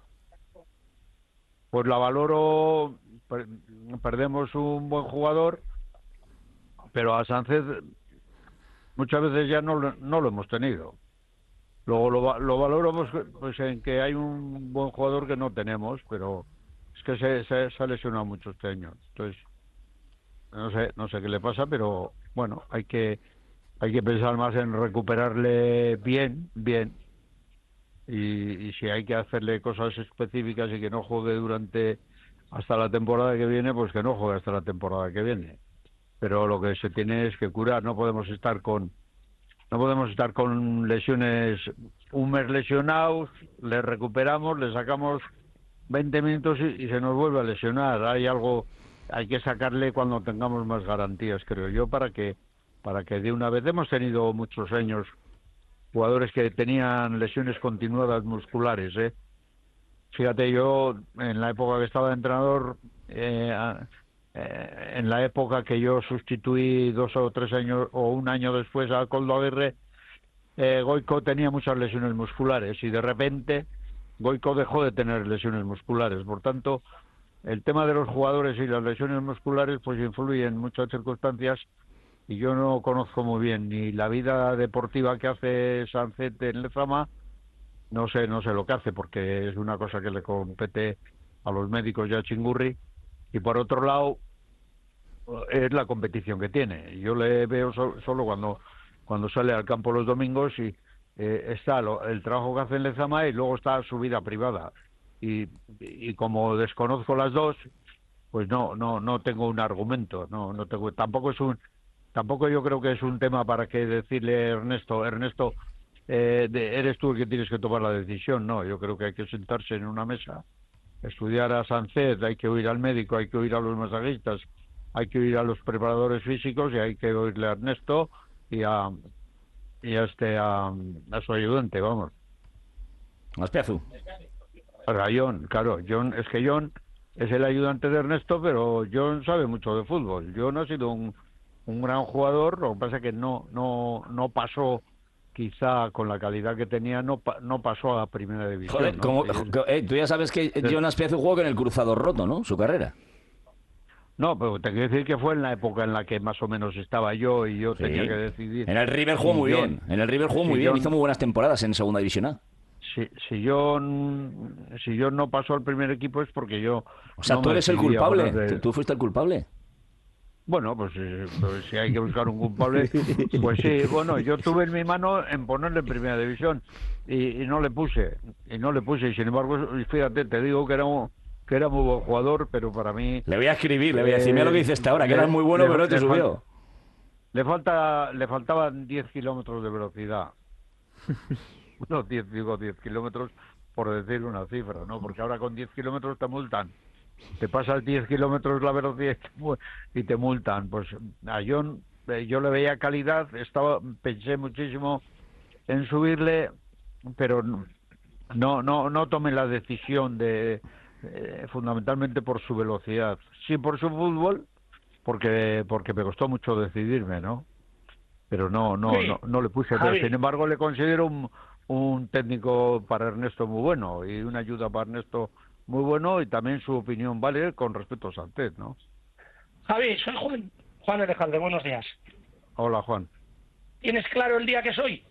Pues la valoro, per- perdemos un buen jugador, pero a Sánchez muchas veces ya no, lo- no lo hemos tenido. Luego lo, va- lo valoro pues, pues en que hay un buen jugador que no tenemos, pero es que se, se, se ha lesionado mucho este año. Entonces, no sé, no sé qué le pasa, pero bueno, hay que hay que pensar más en recuperarle bien, bien. Y, y si hay que hacerle cosas específicas y que no juegue durante hasta la temporada que viene, pues que no juegue hasta la temporada que viene. Pero lo que se tiene es que curar, no podemos estar con no podemos estar con lesiones, un mes lesionados, le recuperamos, le sacamos veinte minutos y, y se nos vuelve a lesionar. Hay algo, hay que sacarle cuando tengamos más garantías, creo yo, para que para que de una vez. Hemos tenido muchos años jugadores que tenían lesiones continuadas musculares, ¿eh? Fíjate, yo en la época que estaba de entrenador, eh, eh, en la época que yo sustituí dos o tres años o un año después a Koldo Aguirre, eh, Goico tenía muchas lesiones musculares y de repente Goico dejó de tener lesiones musculares. Por tanto, el tema de los jugadores y las lesiones musculares pues influye en muchas circunstancias y yo no conozco muy bien ni la vida deportiva que hace Sánchez en Lezama, no sé, no sé lo que hace porque es una cosa que le compete a los médicos y a Chingurri, y por otro lado es la competición que tiene. Yo le veo so, solo cuando cuando sale al campo los domingos y eh, está lo, el trabajo que hace en Lezama y luego está su vida privada y, y como desconozco las dos, pues no no no tengo un argumento, no no tengo, tampoco es un Tampoco yo creo que es un tema para que decirle Ernesto, Ernesto, eh, de, eres tú el que tienes que tomar la decisión. No, yo creo que hay que sentarse en una mesa, estudiar a Sánchez, hay que oír al médico, hay que oír a los masajistas, hay que oír a los preparadores físicos y hay que oírle a Ernesto y a y a este a, a su ayudante, vamos. Azpiazu. A John, claro, John, es que John es el ayudante de Ernesto, pero John sabe mucho de fútbol. John ha sido un un gran jugador, lo que pasa es que no no no pasó, quizá con la calidad que tenía, no no pasó a primera división. Joder, ¿no? como, Es, eh, tú ya sabes que es, John Azpiazu jugó con el Cruzado Roto, ¿no? Su carrera. No, pero te quiero decir que fue en la época en la que más o menos estaba yo y yo Sí. tenía que decidir. En el River jugó muy John, bien. En el River jugó si muy bien, John, hizo muy buenas temporadas en Segunda División A. Si, si yo si yo no pasó al primer equipo es porque yo. O sea, no tú me eres el decidí a culpable. ponerle- ¿Tú, tú fuiste el culpable. Bueno, pues, eh, pues si hay que buscar un culpable, pues sí. Bueno, yo tuve en mi mano en ponerle en primera división y, y no le puse, y no le puse. Y sin embargo, fíjate, te digo que era un, que era muy buen jugador, pero para mí. Le voy a escribir, le voy a decir, mira lo que dice esta hora, que le- era muy bueno, le- pero no te le fal- subió. Le falta, le faltaban diez kilómetros de velocidad. No, diez, digo diez kilómetros por decir una cifra, ¿no? Porque ahora con diez kilómetros te multan. Te pasas diez kilómetros la velocidad y te mu- y te multan. Pues a John, eh, yo le veía calidad, estaba, pensé muchísimo en subirle, pero no, no, no, no tomé la decisión de, eh, fundamentalmente por su velocidad. Sí por su fútbol, porque, porque me costó mucho decidirme, ¿no? Pero no, no, Sí. no, no le puse. Pero Javi. sin embargo le considero un, un técnico para Ernesto muy bueno y una ayuda para Ernesto muy bueno, y también su opinión vale con respecto a Sánchez, ¿no? Javi, soy Juan, Juan Alejandre, buenos días. Hola, Juan. ¿Tienes claro el día que soy?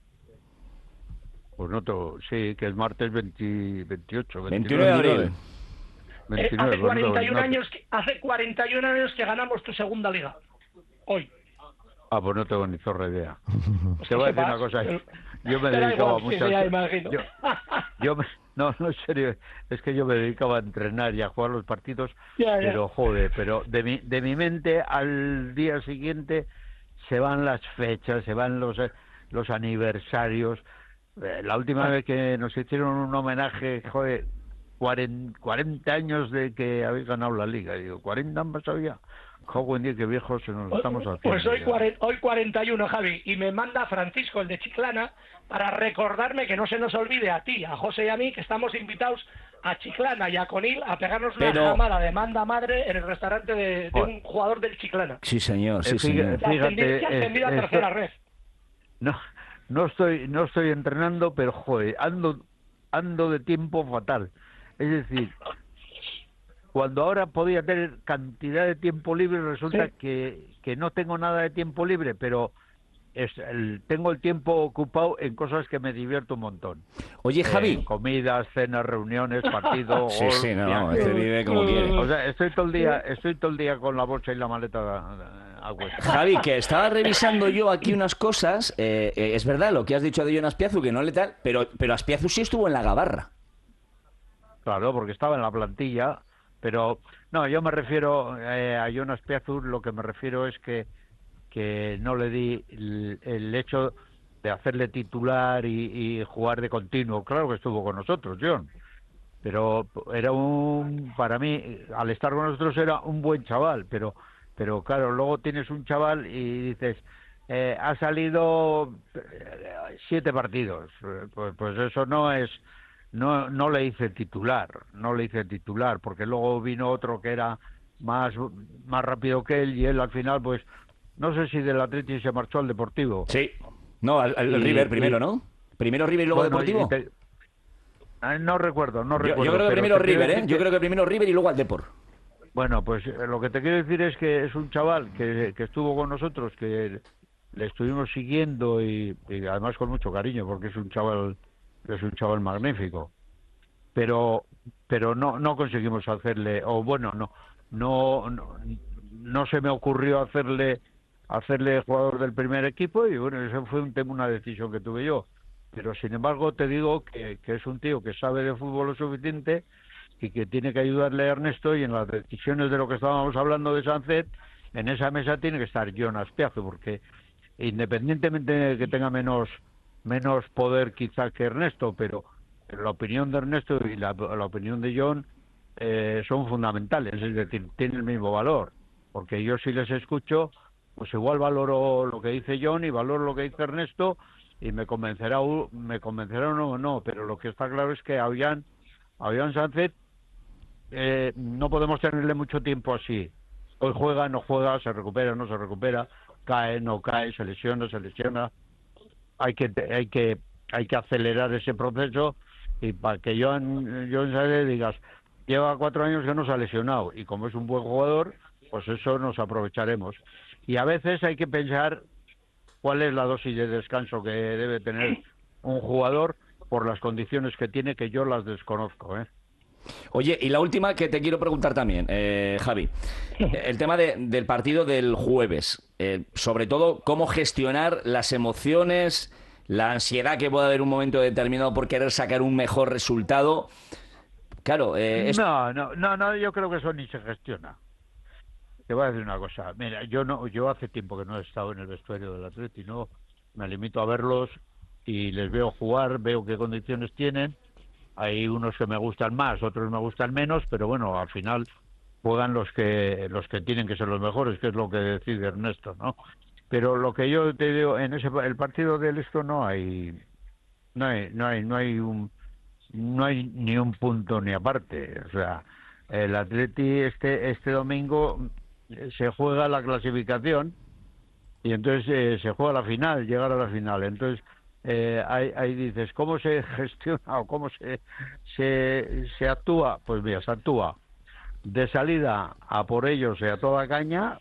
Pues no te... Sí, que es martes veinte, veintiocho. veintiuno de abril. Eh, veintinueve, hace, pues no te- cuarenta y uno no te- años que, hace cuarenta y uno años que ganamos tu segunda liga. Hoy. Ah, pues no tengo ni zorra idea. Te voy a decir una cosa. Yo me Te da dedicaba igual, sí, mucho... sí, a- ya imagino. Yo, yo me- No, no, en serio, es que yo me dedicaba a entrenar y a jugar los partidos, Ya, ya. pero joder, pero de mi, de mi mente al día siguiente se van las fechas, se van los, eh, los aniversarios. Eh, La última vez que nos hicieron un homenaje, joder, cuarenta, cuarenta años de que habéis ganado la liga. Digo, ¿cuarenta han pasado ya? Joder, día que viejos se nos estamos haciendo. Pues hoy, ya. cuaren- hoy cuarenta y uno, Javi, y me manda Francisco, el de Chiclana, para recordarme que no se nos olvide a ti, a José y a mí, que estamos invitados a Chiclana y a Conil a pegarnos Pero- una jamada de manda madre en el restaurante de, de Joder. un jugador del Chiclana. Sí, señor, sí, Eh, señor. fíjate, Ascendi- que ha ascendido a eh, tercera esto- red. No, no estoy, no estoy entrenando, pero joder, ando, ando de tiempo fatal. Es decir, cuando ahora podía tener cantidad de tiempo libre, resulta Sí. que, que no tengo nada de tiempo libre, pero es el, tengo el tiempo ocupado en cosas que me divierto un montón. Oye, Javi. Eh, comidas, cenas, reuniones, partidos, Sí, golf, sí, no, viajes. este vive como quiere. O sea, estoy todo el día, estoy todo el día con la bolsa y la maleta a, a cuesta. Javi, que estaba revisando yo aquí unas cosas. eh, eh, es verdad lo que has dicho de Jon Azpiazu, que no le tal, pero, pero Azpiazu sí estuvo en la Gabarra. Claro, porque estaba en la plantilla, pero no, yo me refiero eh, a Jon Azpiazu, lo que me refiero es que, que no le di el, el hecho de hacerle titular y, y jugar de continuo. Claro que estuvo con nosotros, Jon, pero era un, para mí, al estar con nosotros era un buen chaval, pero, pero claro, luego tienes un chaval y dices, eh, ha salido eh, siete partidos, eh, pues, pues eso no es, no, no le hice titular, no le hice titular, porque luego vino otro que era más, más rápido que él y él al final, pues, no sé si del Atleti se marchó al Deportivo. Sí. No, al, al Y- River primero, y- ¿no? Primero River y luego Bueno, Deportivo. y te- Ah, no recuerdo, no Yo, recuerdo. yo creo que pero primero te quiero River, ¿eh? decir Yo que- creo que primero River y luego al Depor. Bueno, pues eh, lo que te quiero decir es que es un chaval que, que estuvo con nosotros, que le estuvimos siguiendo y, y además con mucho cariño, porque es un chaval, es un chaval magnífico. Pero, pero no, no conseguimos hacerle, o bueno, no, no, no, no se me ocurrió hacerle, hacerle jugador del primer equipo y bueno, eso fue un tema, una decisión que tuve yo. Pero sin embargo te digo que, que es un tío que sabe de fútbol lo suficiente y que tiene que ayudarle a Ernesto, y en las decisiones de lo que estábamos hablando de Sancet, en esa mesa tiene que estar Jon Azpiazu, porque independientemente de que tenga menos menos poder quizá que Ernesto, pero la opinión de Ernesto y la, la opinión de Jon eh, son fundamentales, es decir, tienen el mismo valor, porque yo si les escucho, pues igual valoro lo que dice Jon y valoro lo que dice Ernesto y me convencerá u- me convencerá uno o no, pero lo que está claro es que a Jan, a Jan Sánchez eh, no podemos tenerle mucho tiempo así. Hoy juega, no juega, se recupera, no se recupera, cae, no cae, se lesiona, se lesiona. Hay que hay que hay que acelerar ese proceso y para que Jon Jon Sánchez digas lleva cuatro años que no se ha lesionado y como es un buen jugador, pues eso nos aprovecharemos. Y a veces hay que pensar cuál es la dosis de descanso que debe tener un jugador por las condiciones que tiene, que yo las desconozco, ¿eh? Oye, y la última que te quiero preguntar también, eh, Javi. El tema de- del partido del jueves. Eh, sobre todo, cómo gestionar las emociones, la ansiedad que puede haber un momento determinado por querer sacar un mejor resultado. Claro, eh, es- No, no, no, no, yo creo que eso ni se gestiona. Te voy a decir una cosa. Mira, yo no, yo hace tiempo que no he estado en el vestuario del Atleti, no, me limito a verlos y les veo jugar, veo qué condiciones tienen. Hay unos que me gustan más, otros me gustan menos, pero bueno, al final juegan los que los que tienen que ser los mejores, que es lo que decide Ernesto, ¿no? Pero lo que yo te digo, en ese el partido del esto no hay no hay no hay no hay un no hay ni un punto ni aparte, o sea, el Atleti este este domingo eh, se juega la clasificación y entonces eh, se juega la final, llegar a la final, entonces eh, ahí, ahí dices, ¿cómo se gestiona o cómo se, se, se actúa? Pues mira, se actúa de salida a por ellos y a toda caña,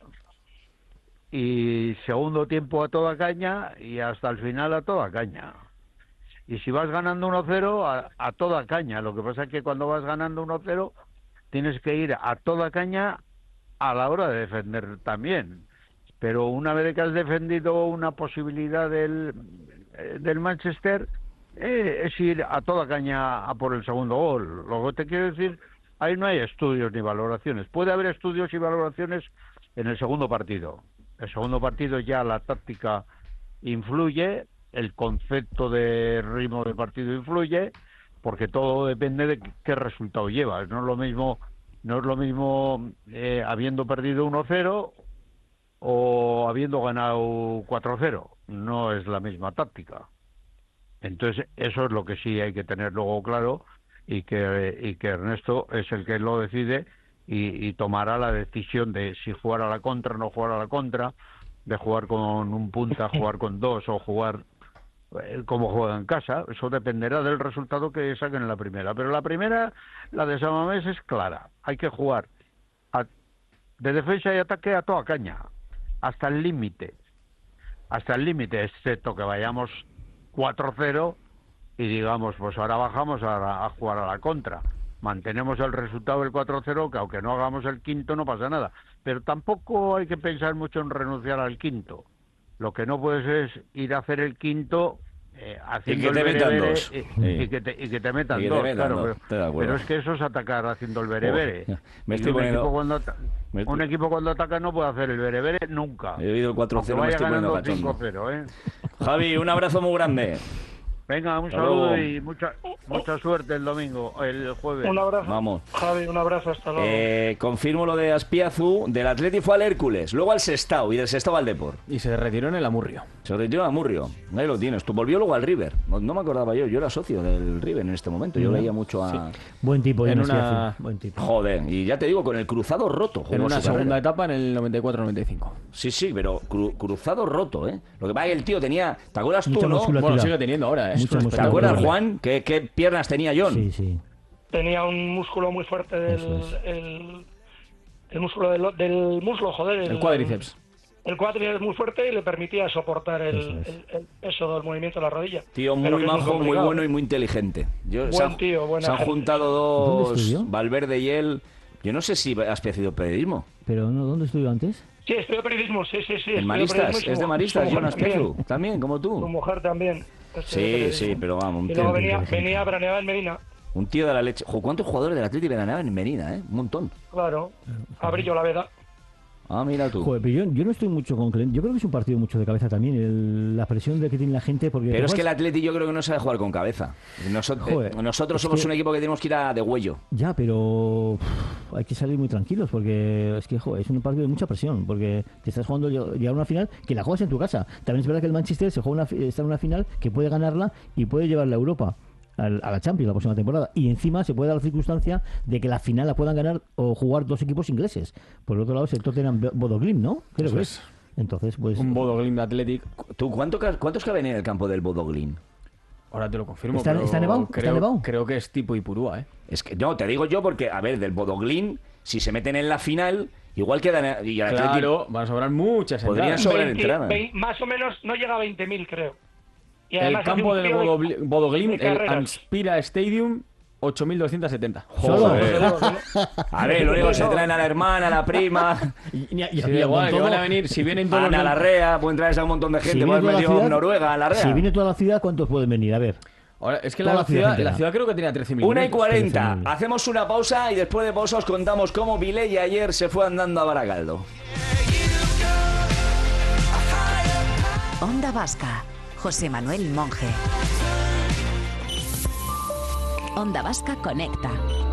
y segundo tiempo a toda caña y hasta el final a toda caña. Y si vas ganando uno cero, a, a toda caña. Lo que pasa es que cuando vas ganando uno cero tienes que ir a toda caña a la hora de defender también. Pero una vez que has defendido una posibilidad del, eh, del Manchester, eh, es ir a toda caña a por el segundo gol. Lo que te quiero decir, ahí no hay estudios ni valoraciones. Puede haber estudios y valoraciones en el segundo partido. El segundo partido ya la táctica influye, el concepto de ritmo de partido influye, porque todo depende de qué resultado llevas. No es lo mismo, no es lo mismo eh, habiendo perdido uno cero o habiendo ganado cuatro cero. No es la misma táctica. Entonces, eso es lo que sí hay que tener luego claro, y que, y que Ernesto es el que lo decide y, y tomará la decisión de si jugar a la contra o no jugar a la contra, de jugar con un punta, jugar con dos o jugar eh, como juega en casa. Eso dependerá del resultado que saquen en la primera. Pero la primera, la de San Mamés, es clara. Hay que jugar a, de defensa y ataque a toda caña, hasta el límite. Hasta el límite, excepto que vayamos cuatro cero y digamos, pues ahora bajamos a, a jugar a la contra. Mantenemos el resultado del cuatro cero, que aunque no hagamos el quinto no pasa nada. Pero tampoco hay que pensar mucho en renunciar al quinto. Lo que no puedes es ir a hacer el quinto eh, haciendo y que te el metan bere, dos. Y, Sí. y, que te, y que te metan Y que te dos, metan claro. dos, Pero, estoy de acuerdo. pero es que eso es atacar haciendo el bere-bere. Joder, me Y estoy un, poniendo- equipo cuando ata- me estoy- un equipo cuando ataca no puede hacer el bere-bere nunca. He oído el cuatro cero, Aunque me estoy vaya poniendo ganando cachondo. cinco cero, ¿eh? Javi, un abrazo muy grande. Venga, un Hasta saludo luego. y mucha mucha suerte el domingo, el jueves. Un abrazo. Vamos. Javi, un abrazo, hasta luego. Eh, confirmo lo de Aspiazu. Del Atleti fue al Hércules, luego al Sestao y del Sestao al Depor. Y se retiró en el Amurrio. Se retiró a Murrio. Ahí lo tienes. Tú volvió luego al River. No, no me acordaba yo. Yo era socio del River en este momento. Yo Mm. leía mucho a. Buen tipo, En Jonas una- Piazzi, buen tipo. Joder, y ya te digo, con el cruzado roto. jugó En una su carrera. segunda etapa en el noventa y cuatro noventa y cinco. Sí, sí, pero cru- cruzado roto, ¿eh? Lo que pasa es que el tío tenía. ¿Te acuerdas tú, Mucha no? musculatura. Bueno, sigue teniendo ahora, ¿eh? Mucha Es un ¿Te musculatura. acuerdas, espectáculo. Juan? ¿Qué, qué piernas tenía John? Sí, sí. Tenía un músculo muy fuerte del Eso es. el, el músculo del, del muslo, joder. El cuádriceps. El cuádriceps es muy fuerte y le permitía soportar el, Eso es. el- el peso del movimiento de la rodilla. Tío Pero muy que es majo, muy complicado. bueno y muy inteligente. Yo, Buen se han, tío, buena se han gente. juntado ¿Dónde dos, estudió? Valverde y él. Yo no sé si has estudiado periodismo. Pero no, ¿dónde estudió antes? Sí, estudió periodismo, sí, sí, sí. En estudió Maristas, periodismo y su es de mu- Maristas, su mujer Jonas también. Piazzu. También, como Su tú. mujer también. estudió Sí, periodismo. sí, pero vamos, un Y tío, luego venía, inteligente. venía, veraneaba en Medina, un tío de la leche. Jo, ¿cuántos jugadores del Atlético veraneaban en Medina, eh? Un montón. claro. Abrillo la veda. Ah, mira tú. Joder, pero yo, yo no estoy mucho con Clem. Yo creo que es un partido mucho de cabeza también. el- la presión de que tiene la gente. Porque Pero te es que el juegas- Atleti yo creo que no sabe jugar con cabeza. Nosotros, Joder, nosotros es somos que- un equipo que tenemos que ir a de huello. Ya, pero uf, hay que salir muy tranquilos porque es que joder, es un partido de mucha presión porque te estás jugando ll- llegar a una final que la juegas en tu casa. También es verdad que el Manchester se juega una, fi- está en una final que puede ganarla y puede llevarla a Europa, al- a la Champions la próxima temporada. Y encima se puede dar la circunstancia de que la final la puedan ganar o jugar dos equipos ingleses. Por el otro lado es el Tottenham Bodo Glimt, ¿no? Creo Eso que es. es. Entonces, pues... Un Bodo Glimt Athletic. ¿Tú cuánto, ca- cuántos caben en el campo del Bodoglin? Ahora te lo confirmo. ¿Está- pero está nevado? ¿Está Creo, nevado? creo que es tipo Ipurúa, ¿eh? Es que no, te digo yo porque, a ver, del Bodoglin, si se meten en la final, igual quedan. Y el Atleti Claro, van a sobrar muchas Podrían entradas. sobrar veinte, entradas. veinte, más o menos no llega a veinte mil, creo. Y El además hace campo un del frío de- Bodo, Gli- Bodo Glimt, de el carreras. Anspira Stadium, ocho mil doscientos setenta. Joder. Solo, solo. A ver, lo único que se traen a la hermana, a la prima, Y, y- y- Sí, y- igual, con que todo- van a venir, si vienen a todos Ana los... Larrea, pueden traerse a un montón de si gente. viene Hemos toda la metido ciudad- Noruega, a Larrea. Si viene toda la ciudad, ¿cuántos pueden venir? A ver. Ahora, es que Toda la, la ciudad ciudad, entera. la ciudad creo que tenía trece mil. Una y cuarenta. trece mil. Hacemos una pausa y después de pausa os contamos cómo Vilella ayer se fue andando a Barakaldo. Onda Vasca. José Manuel Monje. Onda Vasca conecta.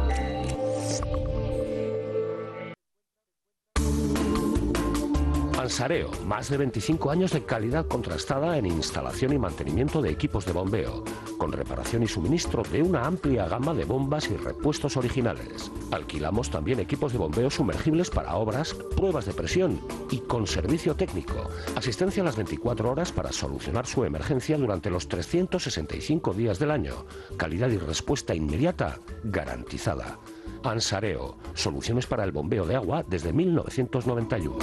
Ansareo, más de veinticinco años de calidad contrastada en instalación y mantenimiento de equipos de bombeo, con reparación y suministro de una amplia gama de bombas y repuestos originales. Alquilamos también equipos de bombeo sumergibles para obras, pruebas de presión y con servicio técnico. Asistencia a las veinticuatro horas para solucionar su emergencia durante los trescientos sesenta y cinco días del año. Calidad y respuesta inmediata garantizada. Ansareo, soluciones para el bombeo de agua desde mil novecientos noventa y uno.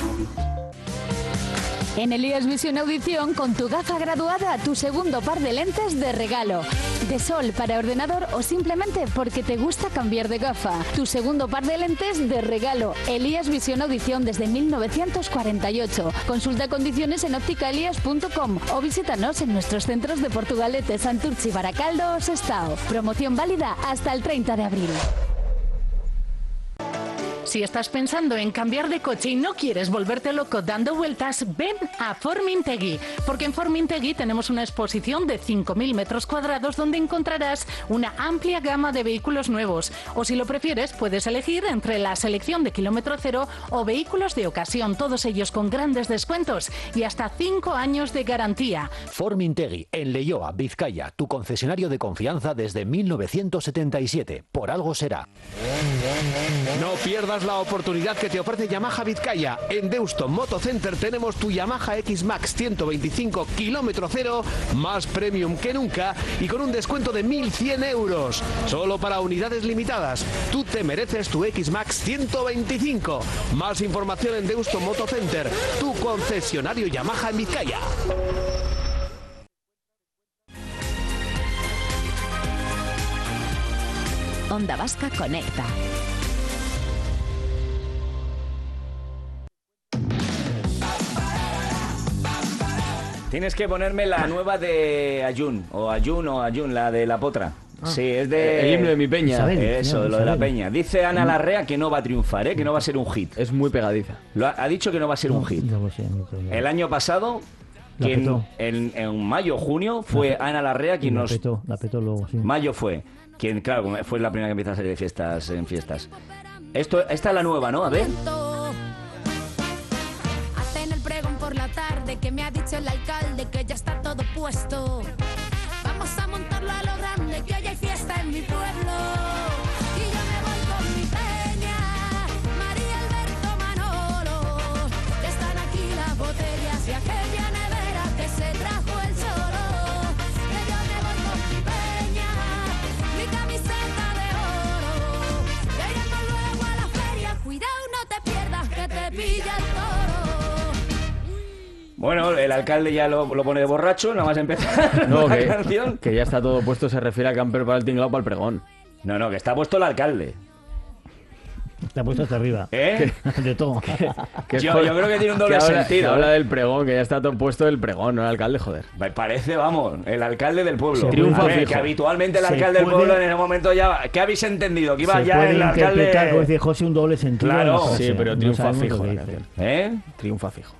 En Elías Visión Audición, con tu gafa graduada, tu segundo par de lentes de regalo. De sol para ordenador o simplemente porque te gusta cambiar de gafa. Tu segundo par de lentes de regalo. Elías Visión Audición desde mil novecientos cuarenta y ocho. Consulta condiciones en óptica elías punto com o visítanos en nuestros centros de Portugalete, Santurchi, Baracaldo o Sestao. Promoción válida hasta el treinta de abril. Si estás pensando en cambiar de coche y no quieres volverte loco dando vueltas, ven a Formintegui, porque en Formintegui tenemos una exposición de cinco mil metros cuadrados donde encontrarás una amplia gama de vehículos nuevos. O si lo prefieres, puedes elegir entre la selección de kilómetro cero o vehículos de ocasión, todos ellos con grandes descuentos y hasta cinco años de garantía. Formintegui, en Leioa, Vizcaya, tu concesionario de confianza desde mil novecientos setenta y siete. Por algo será. No pierdas la oportunidad que te ofrece Yamaha Vizcaya. En Deusto Moto Center tenemos tu Yamaha X-Max ciento veinticinco kilómetro cero, más premium que nunca y con un descuento de mil cien euros. Solo para unidades limitadas. Tú te mereces tu X-Max ciento veinticinco. Más información en Deusto Moto Center, tu concesionario Yamaha en Vizcaya. Onda Vasca Conecta. Tienes que ponerme la nueva de Ayun, o Ayun o Ayun, la de la potra. Ah. Sí, es de... El himno de mi peña. Isabel, Eso, Isabel. lo de la peña. Dice Ana Larrea que no va a triunfar, ¿eh? Que no va a ser un hit. Es muy pegadiza. Lo ha, ha dicho que no va a ser un hit. No lo sé, no sé, no. El año pasado, La que en, petó. en, en mayo, junio, fue La- Ana Larrea quien la nos... petó, la petó luego, sí. Mayo fue quien, claro, fue la primera que empieza a salir de fiestas en fiestas. Esto, esta es la nueva, ¿no? A ver. Hacen el pregón por la tarde que me ha dicho el alcalde que ya está todo puesto. Vamos a montarlo a lo grande, que hoy hay fiesta en mi pueblo. Y yo me voy con mi peña, María Alberto Manolo. Ya están aquí las botellas y aquella nevera que se trajo el solo. Que yo me voy con mi peña, mi camiseta de oro. Ya iremos luego a la feria, cuidado no te pierdas que te pilla el toro. Bueno, el alcalde ya lo, lo pone de borracho, nada más empezar No, la que, canción. que ya está todo puesto, se refiere a camper para el tinglado para el pregón. No, no, que está puesto el alcalde. Te ha puesto hasta arriba. ¿Eh? De todo. Que es Yo- por- yo creo que tiene un doble que habla- sentido, que habla ¿eh? del pregón, que ya está todo puesto el pregón, no el alcalde, joder. Me parece, vamos, el alcalde del pueblo. Se triunfa A ver, fijo. que habitualmente el Se alcalde del puede- pueblo en ese momento ya... ¿Qué habéis entendido? Que iba Se ya puede el interpretar, como alcalde... dice José, un doble sentido. Claro. en la frase. Sí, pero No triunfa sabemos fijo lo que la dice. canción. ¿Eh? Triunfa fijo.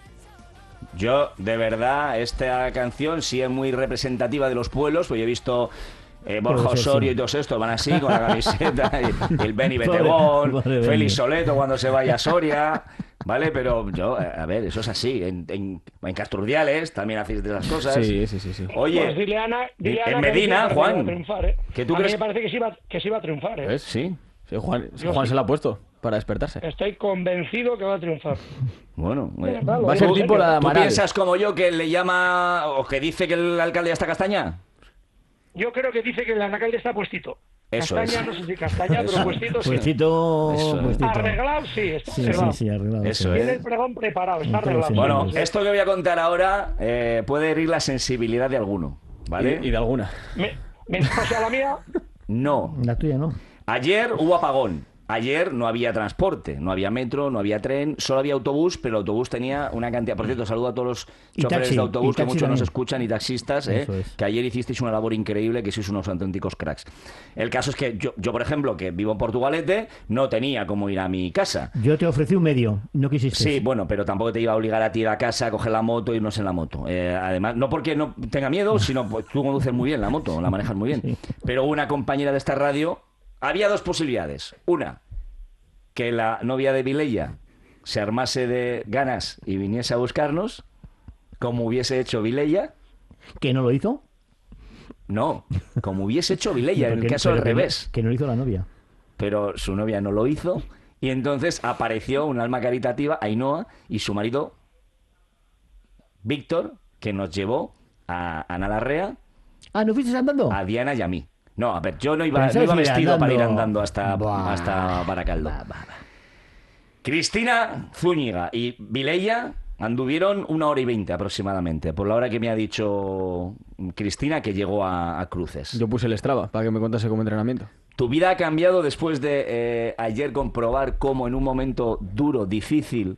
Yo, de verdad, esta canción sí es muy representativa de los pueblos, pues yo he visto eh, Borja Puede ser, Osorio sí. y todos estos van así con la camiseta, y, y el Beni Pobre- Betegón, pobre Beni. Félix Soleto cuando se vaya a Soria, ¿vale? Pero yo, eh, a ver, eso es así. En, en, en Castrurdiales también hacéis de esas cosas. Sí, sí, sí, sí. Oye, Pues dile a Ana, dile a en Ana que Medina, dice que Juan, iba a triunfar, ¿eh? que tú a mí crees- me parece que sí iba, que sí iba a triunfar, ¿eh? ¿Ves? Sí. Sí, Juan, Yo Juan sí. se la ha puesto para despertarse. Estoy convencido que va a triunfar. Bueno, oye. verdad, lo Va a ser digo en tipo serio. la de ¿Tú Amaral. piensas como yo que le llama o que dice que el alcalde ya está castaña? Yo creo que dice que el alcalde está puestito. Eso Castaña, es. no sé si castaña, Eso. pero puestito sí. Puestito, Eso es. puestito. Arreglado sí, está Sí, arreglado. sí, sí, arreglado. Eso sí. es. Tiene el pregón preparado, está En todos los arreglado. Bueno, sentidos. esto que voy a contar ahora eh, puede herir la sensibilidad de alguno, ¿vale? Y, y de alguna. Me- Mientras no sea la mía, No. La tuya, ¿no? Ayer hubo apagón. Ayer no había transporte, no había metro, no había tren, solo había autobús, pero el autobús tenía una cantidad... Por cierto, saludo a todos los Y choferes taxi, de autobús y que taxi muchos nos también. escuchan y taxistas, ¿eh? Eso es. Que ayer hicisteis una labor increíble, que sois unos auténticos cracks. El caso es que yo, yo, por ejemplo, que vivo en Portugalete, no tenía cómo ir a mi casa. Yo te ofrecí un medio, no quisiste. Sí, bueno, pero tampoco te iba a obligar a ti ir a casa, a coger la moto y irnos en la moto. Eh, además, no porque no tenga miedo, sino pues tú conduces muy bien la moto, la manejas muy bien. Sí. Pero una compañera de esta radio, había dos posibilidades. Una, que la novia de Vileya se armase de ganas y viniese a buscarnos, como hubiese hecho Vileya. ¿Que no lo hizo? No, como hubiese hecho Vileya, en el Pero que- caso al pero que no- revés. Que no lo hizo la novia. Pero su novia no lo hizo y entonces apareció un alma caritativa, Ainhoa, y su marido Víctor, que nos llevó a Ana Larrea, Ah, ¿no fuiste andando? a Diana y a mí. No, a ver, yo no iba, Pensaba no iba que iba vestido para ir andando. andando hasta, Buah. hasta Baracaldo. Cristina Zúñiga y Vileya anduvieron una hora y veinte aproximadamente, por la hora que me ha dicho Cristina que llegó a, a Cruces. Yo puse el Strava para que me contase como entrenamiento. ¿Tu vida ha cambiado después de eh, ayer comprobar cómo en un momento duro, difícil,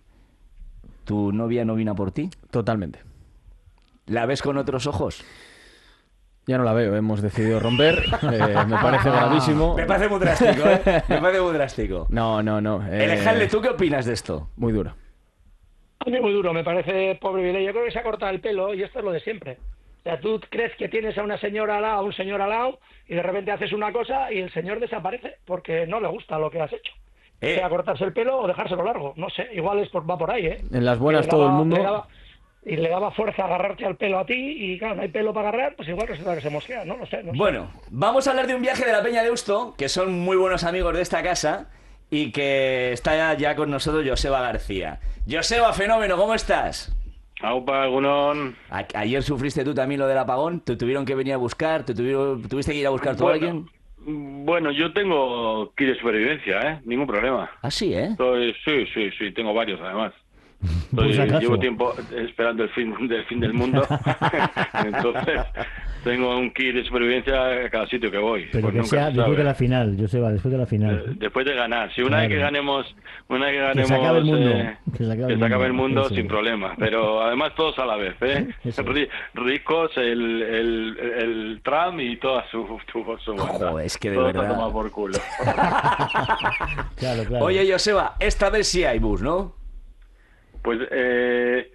tu novia no vino a por ti? Totalmente. ¿La ves con otros ojos? Ya no la veo, hemos decidido romper, eh, me parece gravísimo. Me parece muy drástico, ¿eh? Me parece muy drástico. No, no, no. Eh... Alejandro, ¿tú qué opinas de esto? Muy duro. A mí muy duro, me parece pobre Vilella. Yo creo que se ha cortado el pelo y esto es lo de siempre. O sea, tú crees que tienes a una señora al lado, a un señor al lado, y de repente haces una cosa y el señor desaparece porque no le gusta lo que has hecho. Eh. Sea cortarse el pelo o dejárselo largo. No sé, igual es por, va por ahí, ¿eh? En las buenas todo daba, el mundo... Le daba, y le daba fuerza a agarrarte al pelo a ti y claro, no hay pelo para agarrar, pues igual resulta que se mosquea, no lo sé. No bueno, sé. Vamos a hablar de un viaje de la Peña Deusto, que son muy buenos amigos de esta casa y que está ya, ya con nosotros Joseba García. Joseba, fenómeno, ¿cómo estás? Aupa, Gunón. A ayer sufriste tú también lo del apagón, te tuvieron que venir a buscar, te tuvieron, tuviste que ir a buscar tú a alguien. Bueno, yo tengo kit de supervivencia, ¿eh? Ningún problema. ¿Ah, sí, eh? Estoy, sí, sí, sí, tengo varios además. Estoy, llevo tiempo esperando el fin del fin del mundo. Entonces tengo un kit de supervivencia a cada sitio que voy. Pero pues que sea después de la final, Joseba, después de la final. Eh, después de ganar. Si una claro. vez que ganemos, una vez que ganemos, que se acabe el mundo, eh, que se acabe, que el, se acabe mundo. el mundo Eso. Sin problema. Pero además todos a la vez, ¿eh? Ricos, el, el, el Trump y toda su su, su Joder, es que de todo verdad. Toma por culo. Claro, claro. Oye, Joseba, esta vez sí hay bus, ¿no? Pues, eh,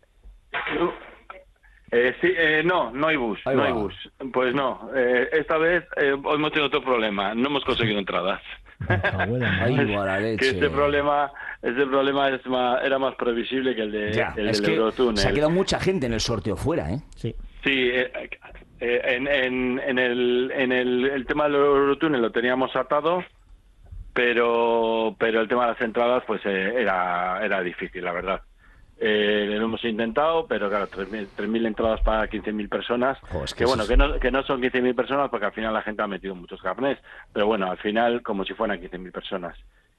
eh, sí, eh, no, no hay bus, Ahí no va. hay bus. Pues no, eh, esta vez eh, hemos tenido otro problema, no hemos conseguido entradas. Ay, que este problema, este problema es más, era más previsible que el de ya, el es del que Eurotúnel. Se ha quedado mucha gente en el sorteo fuera, ¿eh? Sí. Sí, eh, eh, en, en, en el en el, el tema del Eurotúnel lo teníamos atado. Pero pero el tema de las entradas pues eh, era era difícil, la verdad. Eh, lo hemos intentado, pero claro, tres mil entradas para quince mil personas. Oh, es que que bueno, es... que no, que no son quince mil personas porque al final la gente ha metido muchos carnés. Pero bueno, al final como si fueran quince mil personas.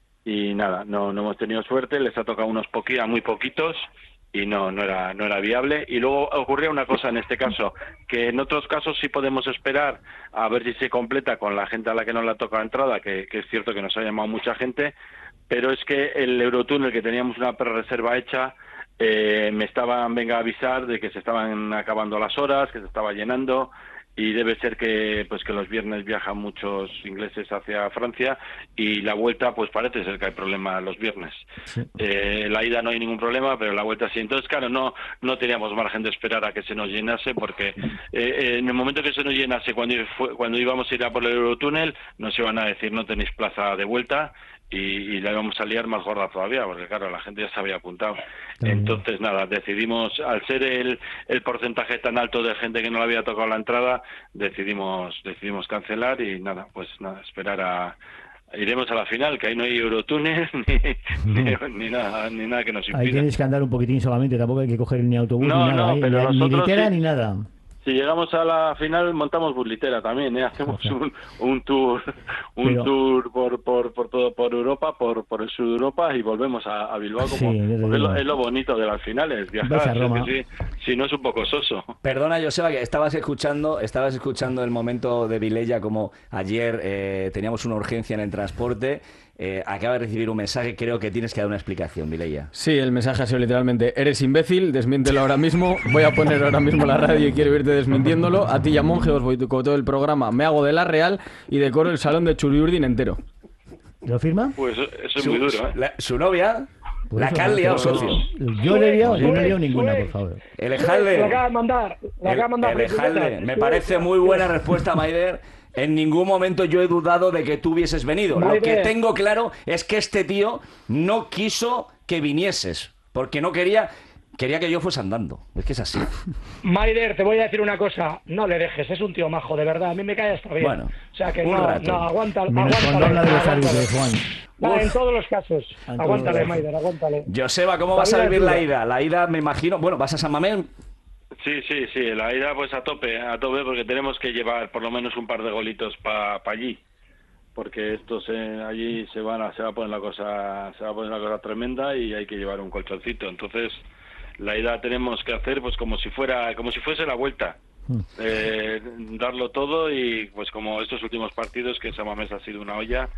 Y nada, no, no hemos tenido suerte, les ha tocado unos poquitos, muy poquitos. Y no, no era, no era viable. Y luego ocurría una cosa en este caso, que en otros casos sí podemos esperar a ver si se completa con la gente a la que no le ha tocado entrada, que, que es cierto que nos ha llamado mucha gente, pero es que el Eurotúnel, que teníamos una pre-reserva hecha, eh, me estaban, venga a avisar de que se estaban acabando las horas, que se estaba llenando, y debe ser que pues que los viernes viajan muchos ingleses hacia Francia y la vuelta pues parece ser que hay problema los viernes. Sí. Eh, la ida no hay ningún problema, pero la vuelta sí. Entonces, claro, no no teníamos margen de esperar a que se nos llenase porque eh, eh, en el momento que se nos llenase, cuando, fue, cuando íbamos a ir a por el Eurotúnel, nos iban a decir no tenéis plaza de vuelta. Y, y la íbamos a liar más gorda todavía, porque claro, la gente ya se había apuntado. Entonces, nada, decidimos, al ser el, el porcentaje tan alto de gente que no le había tocado la entrada, decidimos decidimos cancelar y nada, pues nada, esperar a... Iremos a la final, que ahí no hay Eurotúnel ni, ni, ni nada ni nada que nos impida. Ahí tienes que andar un poquitín solamente, tampoco hay que coger ni autobús no, ni nada, no, ¿eh? pero ni, nosotros ni litera sí. ni nada. Si llegamos a la final montamos buslitera también, ¿eh? Hacemos okay. un, un tour un Pero... tour por por por todo por Europa, por por el sur de Europa y volvemos a, a Bilbao como sí, es, lo, es lo bonito de las finales, viajar. Es que sí, si no es un poco soso. Perdona, Joseba, que estabas escuchando, estabas escuchando el momento de Vilella, como ayer eh, teníamos una urgencia en el transporte. Eh, acaba de recibir un mensaje, creo que tienes que dar una explicación, Vilella. Sí, el mensaje ha sido literalmente: eres imbécil, desmiéntelo ahora mismo. Voy a poner ahora mismo la radio y quiero irte desmintiéndolo. A ti y a Monje os voy con todo el programa. Me hago de la Real y decoro el salón de Churiurdin entero. ¿Lo firma? Pues eso es su, muy duro, ¿eh? La, su novia... Por la eso, que han liado, socio. Yo le he liado, yo no he liado ninguna, por favor. El Ejalde. La acaba de mandar. La acaba de mandar. El Ejalde. Me parece muy buena respuesta, Maider. En ningún momento yo he dudado de que tú hubieses venido. Lo que tengo claro es que este tío no quiso que vinieses, porque no quería... Quería que yo fuese andando. Es que es así. Maider, te voy a decir una cosa. No le dejes, es un tío majo, de verdad. A mí me cae hasta bien. Bueno, o sea que un no, rato. no, aguanta, Menos aguántale. con la de los aguántale. árbitros, Juan. No, en todos los casos. En Aguántale, todos los Maider, aguántale. Joseba, ¿cómo La vas a vida es vivir la dura. ida? La ida, me imagino... Bueno, ¿vas a San Mamés? Sí, sí, sí, la ida pues a tope, a tope porque tenemos que llevar por lo menos un par de golitos para pa allí. Porque estos eh, allí se van a, se va a poner la cosa, se va a poner la cosa tremenda y hay que llevar un colchoncito. Entonces, la ida tenemos que hacer pues como si fuera, como si fuese la vuelta. Eh, darlo todo y pues como estos últimos partidos que San Mamés ha sido una olla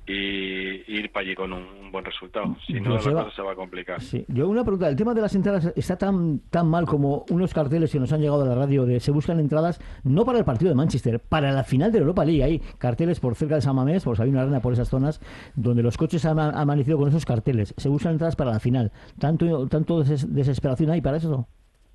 y ir para allí con un, un buen resultado. Si no, Joseba, la cosa se va a complicar. Sí. Yo una pregunta, el tema de las entradas está tan tan mal como unos carteles que nos han llegado a la radio de se buscan entradas no para el partido de Manchester, para la final de la Europa League. Hay carteles por cerca de San Mamés, por Sabino Arana, por esas zonas, donde los coches han amanecido con esos carteles. Se buscan entradas para la final. ¿Tanto, tanto des desesperación hay para eso?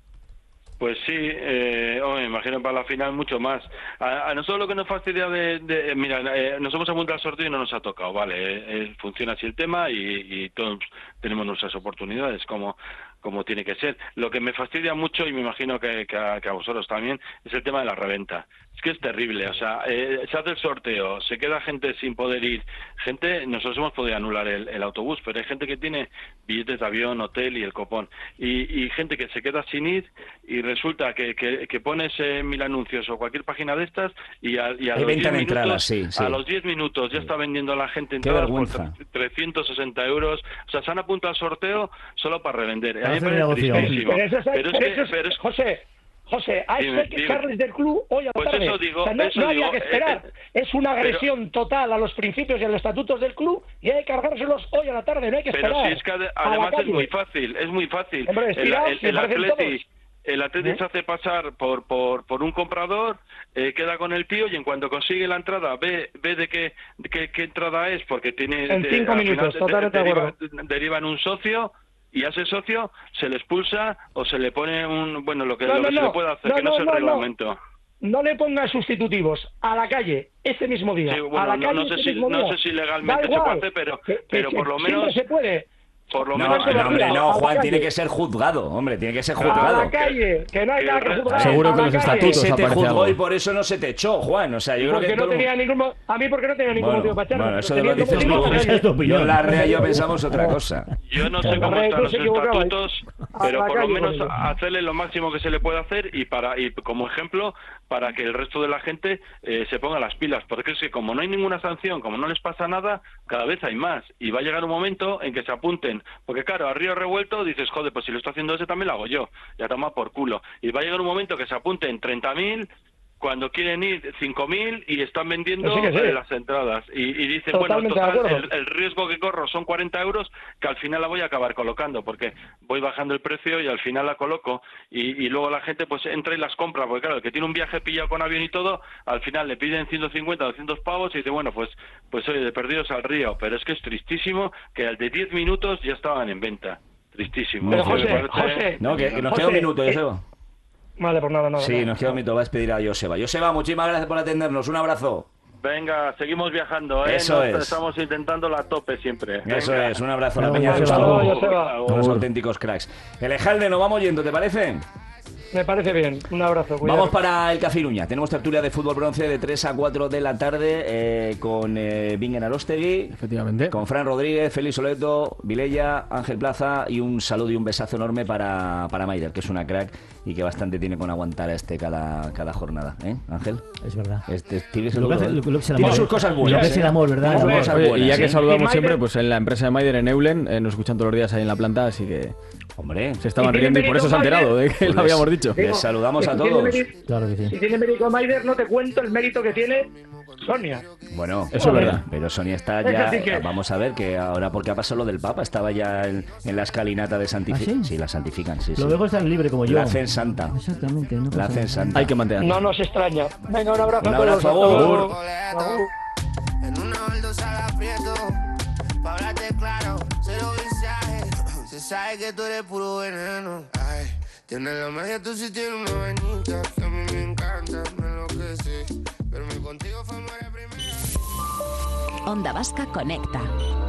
Pues sí, eh, oh, me imagino para la final mucho más. A, a nosotros lo que nos fastidia de... de mira, eh, nos hemos apuntado al sorteo y no nos ha tocado, vale, eh, eh, funciona así el tema y, y todos tenemos nuestras oportunidades como, como tiene que ser. Lo que me fastidia mucho, y me imagino que, que, a, que a vosotros también, es el tema de la reventa. Es que es terrible, o sea, eh, se hace el sorteo, se queda gente sin poder ir. Gente, nosotros hemos podido anular el, el autobús, pero hay gente que tiene billetes de avión, hotel y el copón. Y, y gente que se queda sin ir y resulta que, que, que pones eh, mil anuncios o cualquier página de estas y a, y a los diez minutos, entradas, sí, sí. a los diez minutos ya está vendiendo la gente Qué entradas por vergüenza. trescientos sesenta euros. O sea, se han apuntado al sorteo solo para revender. Para A mí me hacer parece negocio. tristísimo. Pero eso es, Pero es pero que- eso es- pero es- José, José, a Dime, eso hay que dime. echarles del club hoy a la Pues tarde. eso digo, O sea, no, eso no había digo, que esperar. eh, eh, es una pero- agresión total a los principios y a los estatutos del club y hay que cargárselos hoy a la tarde, no hay que Pero esperar. si es que ade- a la además es calle. muy fácil, es muy fácil. Hombre, el, estiraos, el, me el parecen Atleti, todos. el Atleti ¿Eh? se hace pasar por, por, por un comprador, eh, queda con el tío y en cuanto consigue la entrada, ve, ve de qué, de qué, qué entrada es, porque tiene... En de- cinco al minutos, final de- totalmente de deriva, acuerdo. deriva en un socio y a ese socio se le expulsa o se le pone un... Bueno, lo que, No, lo no, que se no. le puede hacer, No, que no, no, es el no, no. reglamento. No le pongas sustitutivos a la calle ese mismo día. Sí, a bueno, la no, calle no sé ese si, mismo no día. sé si Da legalmente se igual. puede hacer, pero, Que- que- pero que por lo siempre menos... se puede. Por lo No, menos... no, hombre, no, a la Juan, calle. tiene que ser juzgado, hombre, tiene que ser A juzgado. la calle, que no hay nada que juzgar. Seguro a que la los calle. estatutos Se te aparece juzgó algo. y por eso no se te echó, Juan. O sea, yo creo Porque que no todo el tenía mundo- ningún mo- a mí porque no tenía ningún Bueno, motivo para echarme. bueno, eso Tenía lo dices motivo tú. para Esa es tu opinión. Yo, la Rea y yo pensamos otra cosa. Yo no sé Claro. cómo Correcto, están los se equivocaba. estatutos, A pero la por lo calle menos con ello. hacerle lo máximo que se le puede hacer y para y como ejemplo para que el resto de la gente eh, se ponga las pilas, porque es que como no hay ninguna sanción, como no les pasa nada, cada vez hay más y va a llegar un momento en que se apunten, porque claro, a río revuelto dices, joder, pues si lo está haciendo ese también lo hago yo, ya toma por culo, y va a llegar un momento que se apunten treinta mil cuando quieren ir cinco mil y están vendiendo Que sí, que sí. eh, las entradas y, y dicen, bueno, Totalmente de total, acuerdo. el, el riesgo que corro son cuarenta euros que al final la voy a acabar colocando porque voy bajando el precio y al final la coloco y, y luego la gente pues entra y las compra, porque claro, el que tiene un viaje pillado con avión y todo, al final le piden ciento cincuenta, doscientos pavos y dice, bueno, pues pues oye, de perdidos al río, pero es que es tristísimo que al de diez minutos ya estaban en venta. Tristísimo. Pero Es que me José, parece- José, No, que, que nos José, queda un minuto, eh, Joseba. Vale, por nada, nada. Sí, nada. nos queda un minuto. Va a despedir a Joseba. Joseba, muchísimas gracias por atendernos. Un abrazo. Venga, seguimos viajando, ¿eh? Eso Nos- es. Estamos intentando la tope siempre. Eso Venga. es, un abrazo a la Hasta peña de luego, Euskadi. Joseba. Joseba. Unos auténticos cracks. Elejalde, nos vamos yendo, ¿te parece? Me parece bien. Un abrazo. cuidado. Vamos para el Café Iruña. Tenemos tertulia de fútbol bronce de tres a cuatro de la tarde eh, con eh, Bingen Arostegui, Efectivamente. con Fran Rodríguez, Félix Soleto, Vilella, Ángel Plaza y un saludo y un besazo enorme para, para Maider, que es una crack y que bastante tiene con aguantar a este cada, cada jornada. ¿Eh, Ángel? Es verdad. Este, tienes Lo que hace- ¿eh? lo que es el Tiene amor. sus cosas Lo buenas. que es el ¿eh? amor, ¿verdad? Tiene sus El amor. cosas Oye, buenas, y ya que ¿eh? saludamos Y Maider- siempre, pues en la empresa de Maider en Eulen, eh, nos escuchan todos los días ahí en la planta, así que Hombre, se estaban ¿Y tiene riendo y por eso se han mérito enterado de que Pues lo habíamos dicho. les saludamos a Si tiene todos. mérito- Claro que sí. Si tiene mérito Maider, no te cuento el mérito que tiene Sonia. Bueno, Eso es verdad. Pero Sonia está Eso ya. sí que- Vamos a ver que ahora, porque ha pasado lo del Papa, estaba ya en, en la escalinata de santificación. ¿Ah, sí? la santifican, sí. Lo sí. dejo estar libre como yo. La hacen santa. Exactamente. No La pasa hacen nada. santa. Hay que mantenerla. No nos extraña. Venga, un abrazo Un a todos. abrazo, Hasta Agur. luego. Agur. En una baldosa la aprieto, pa' hablarte claro, cero visaje. Se sabe que tú eres puro veneno. Ay, tienes la magia, tú sí tienes una vainita que a mí me encanta, me enloquece. Verme contigo fue amor a primera. Onda Vasca conecta.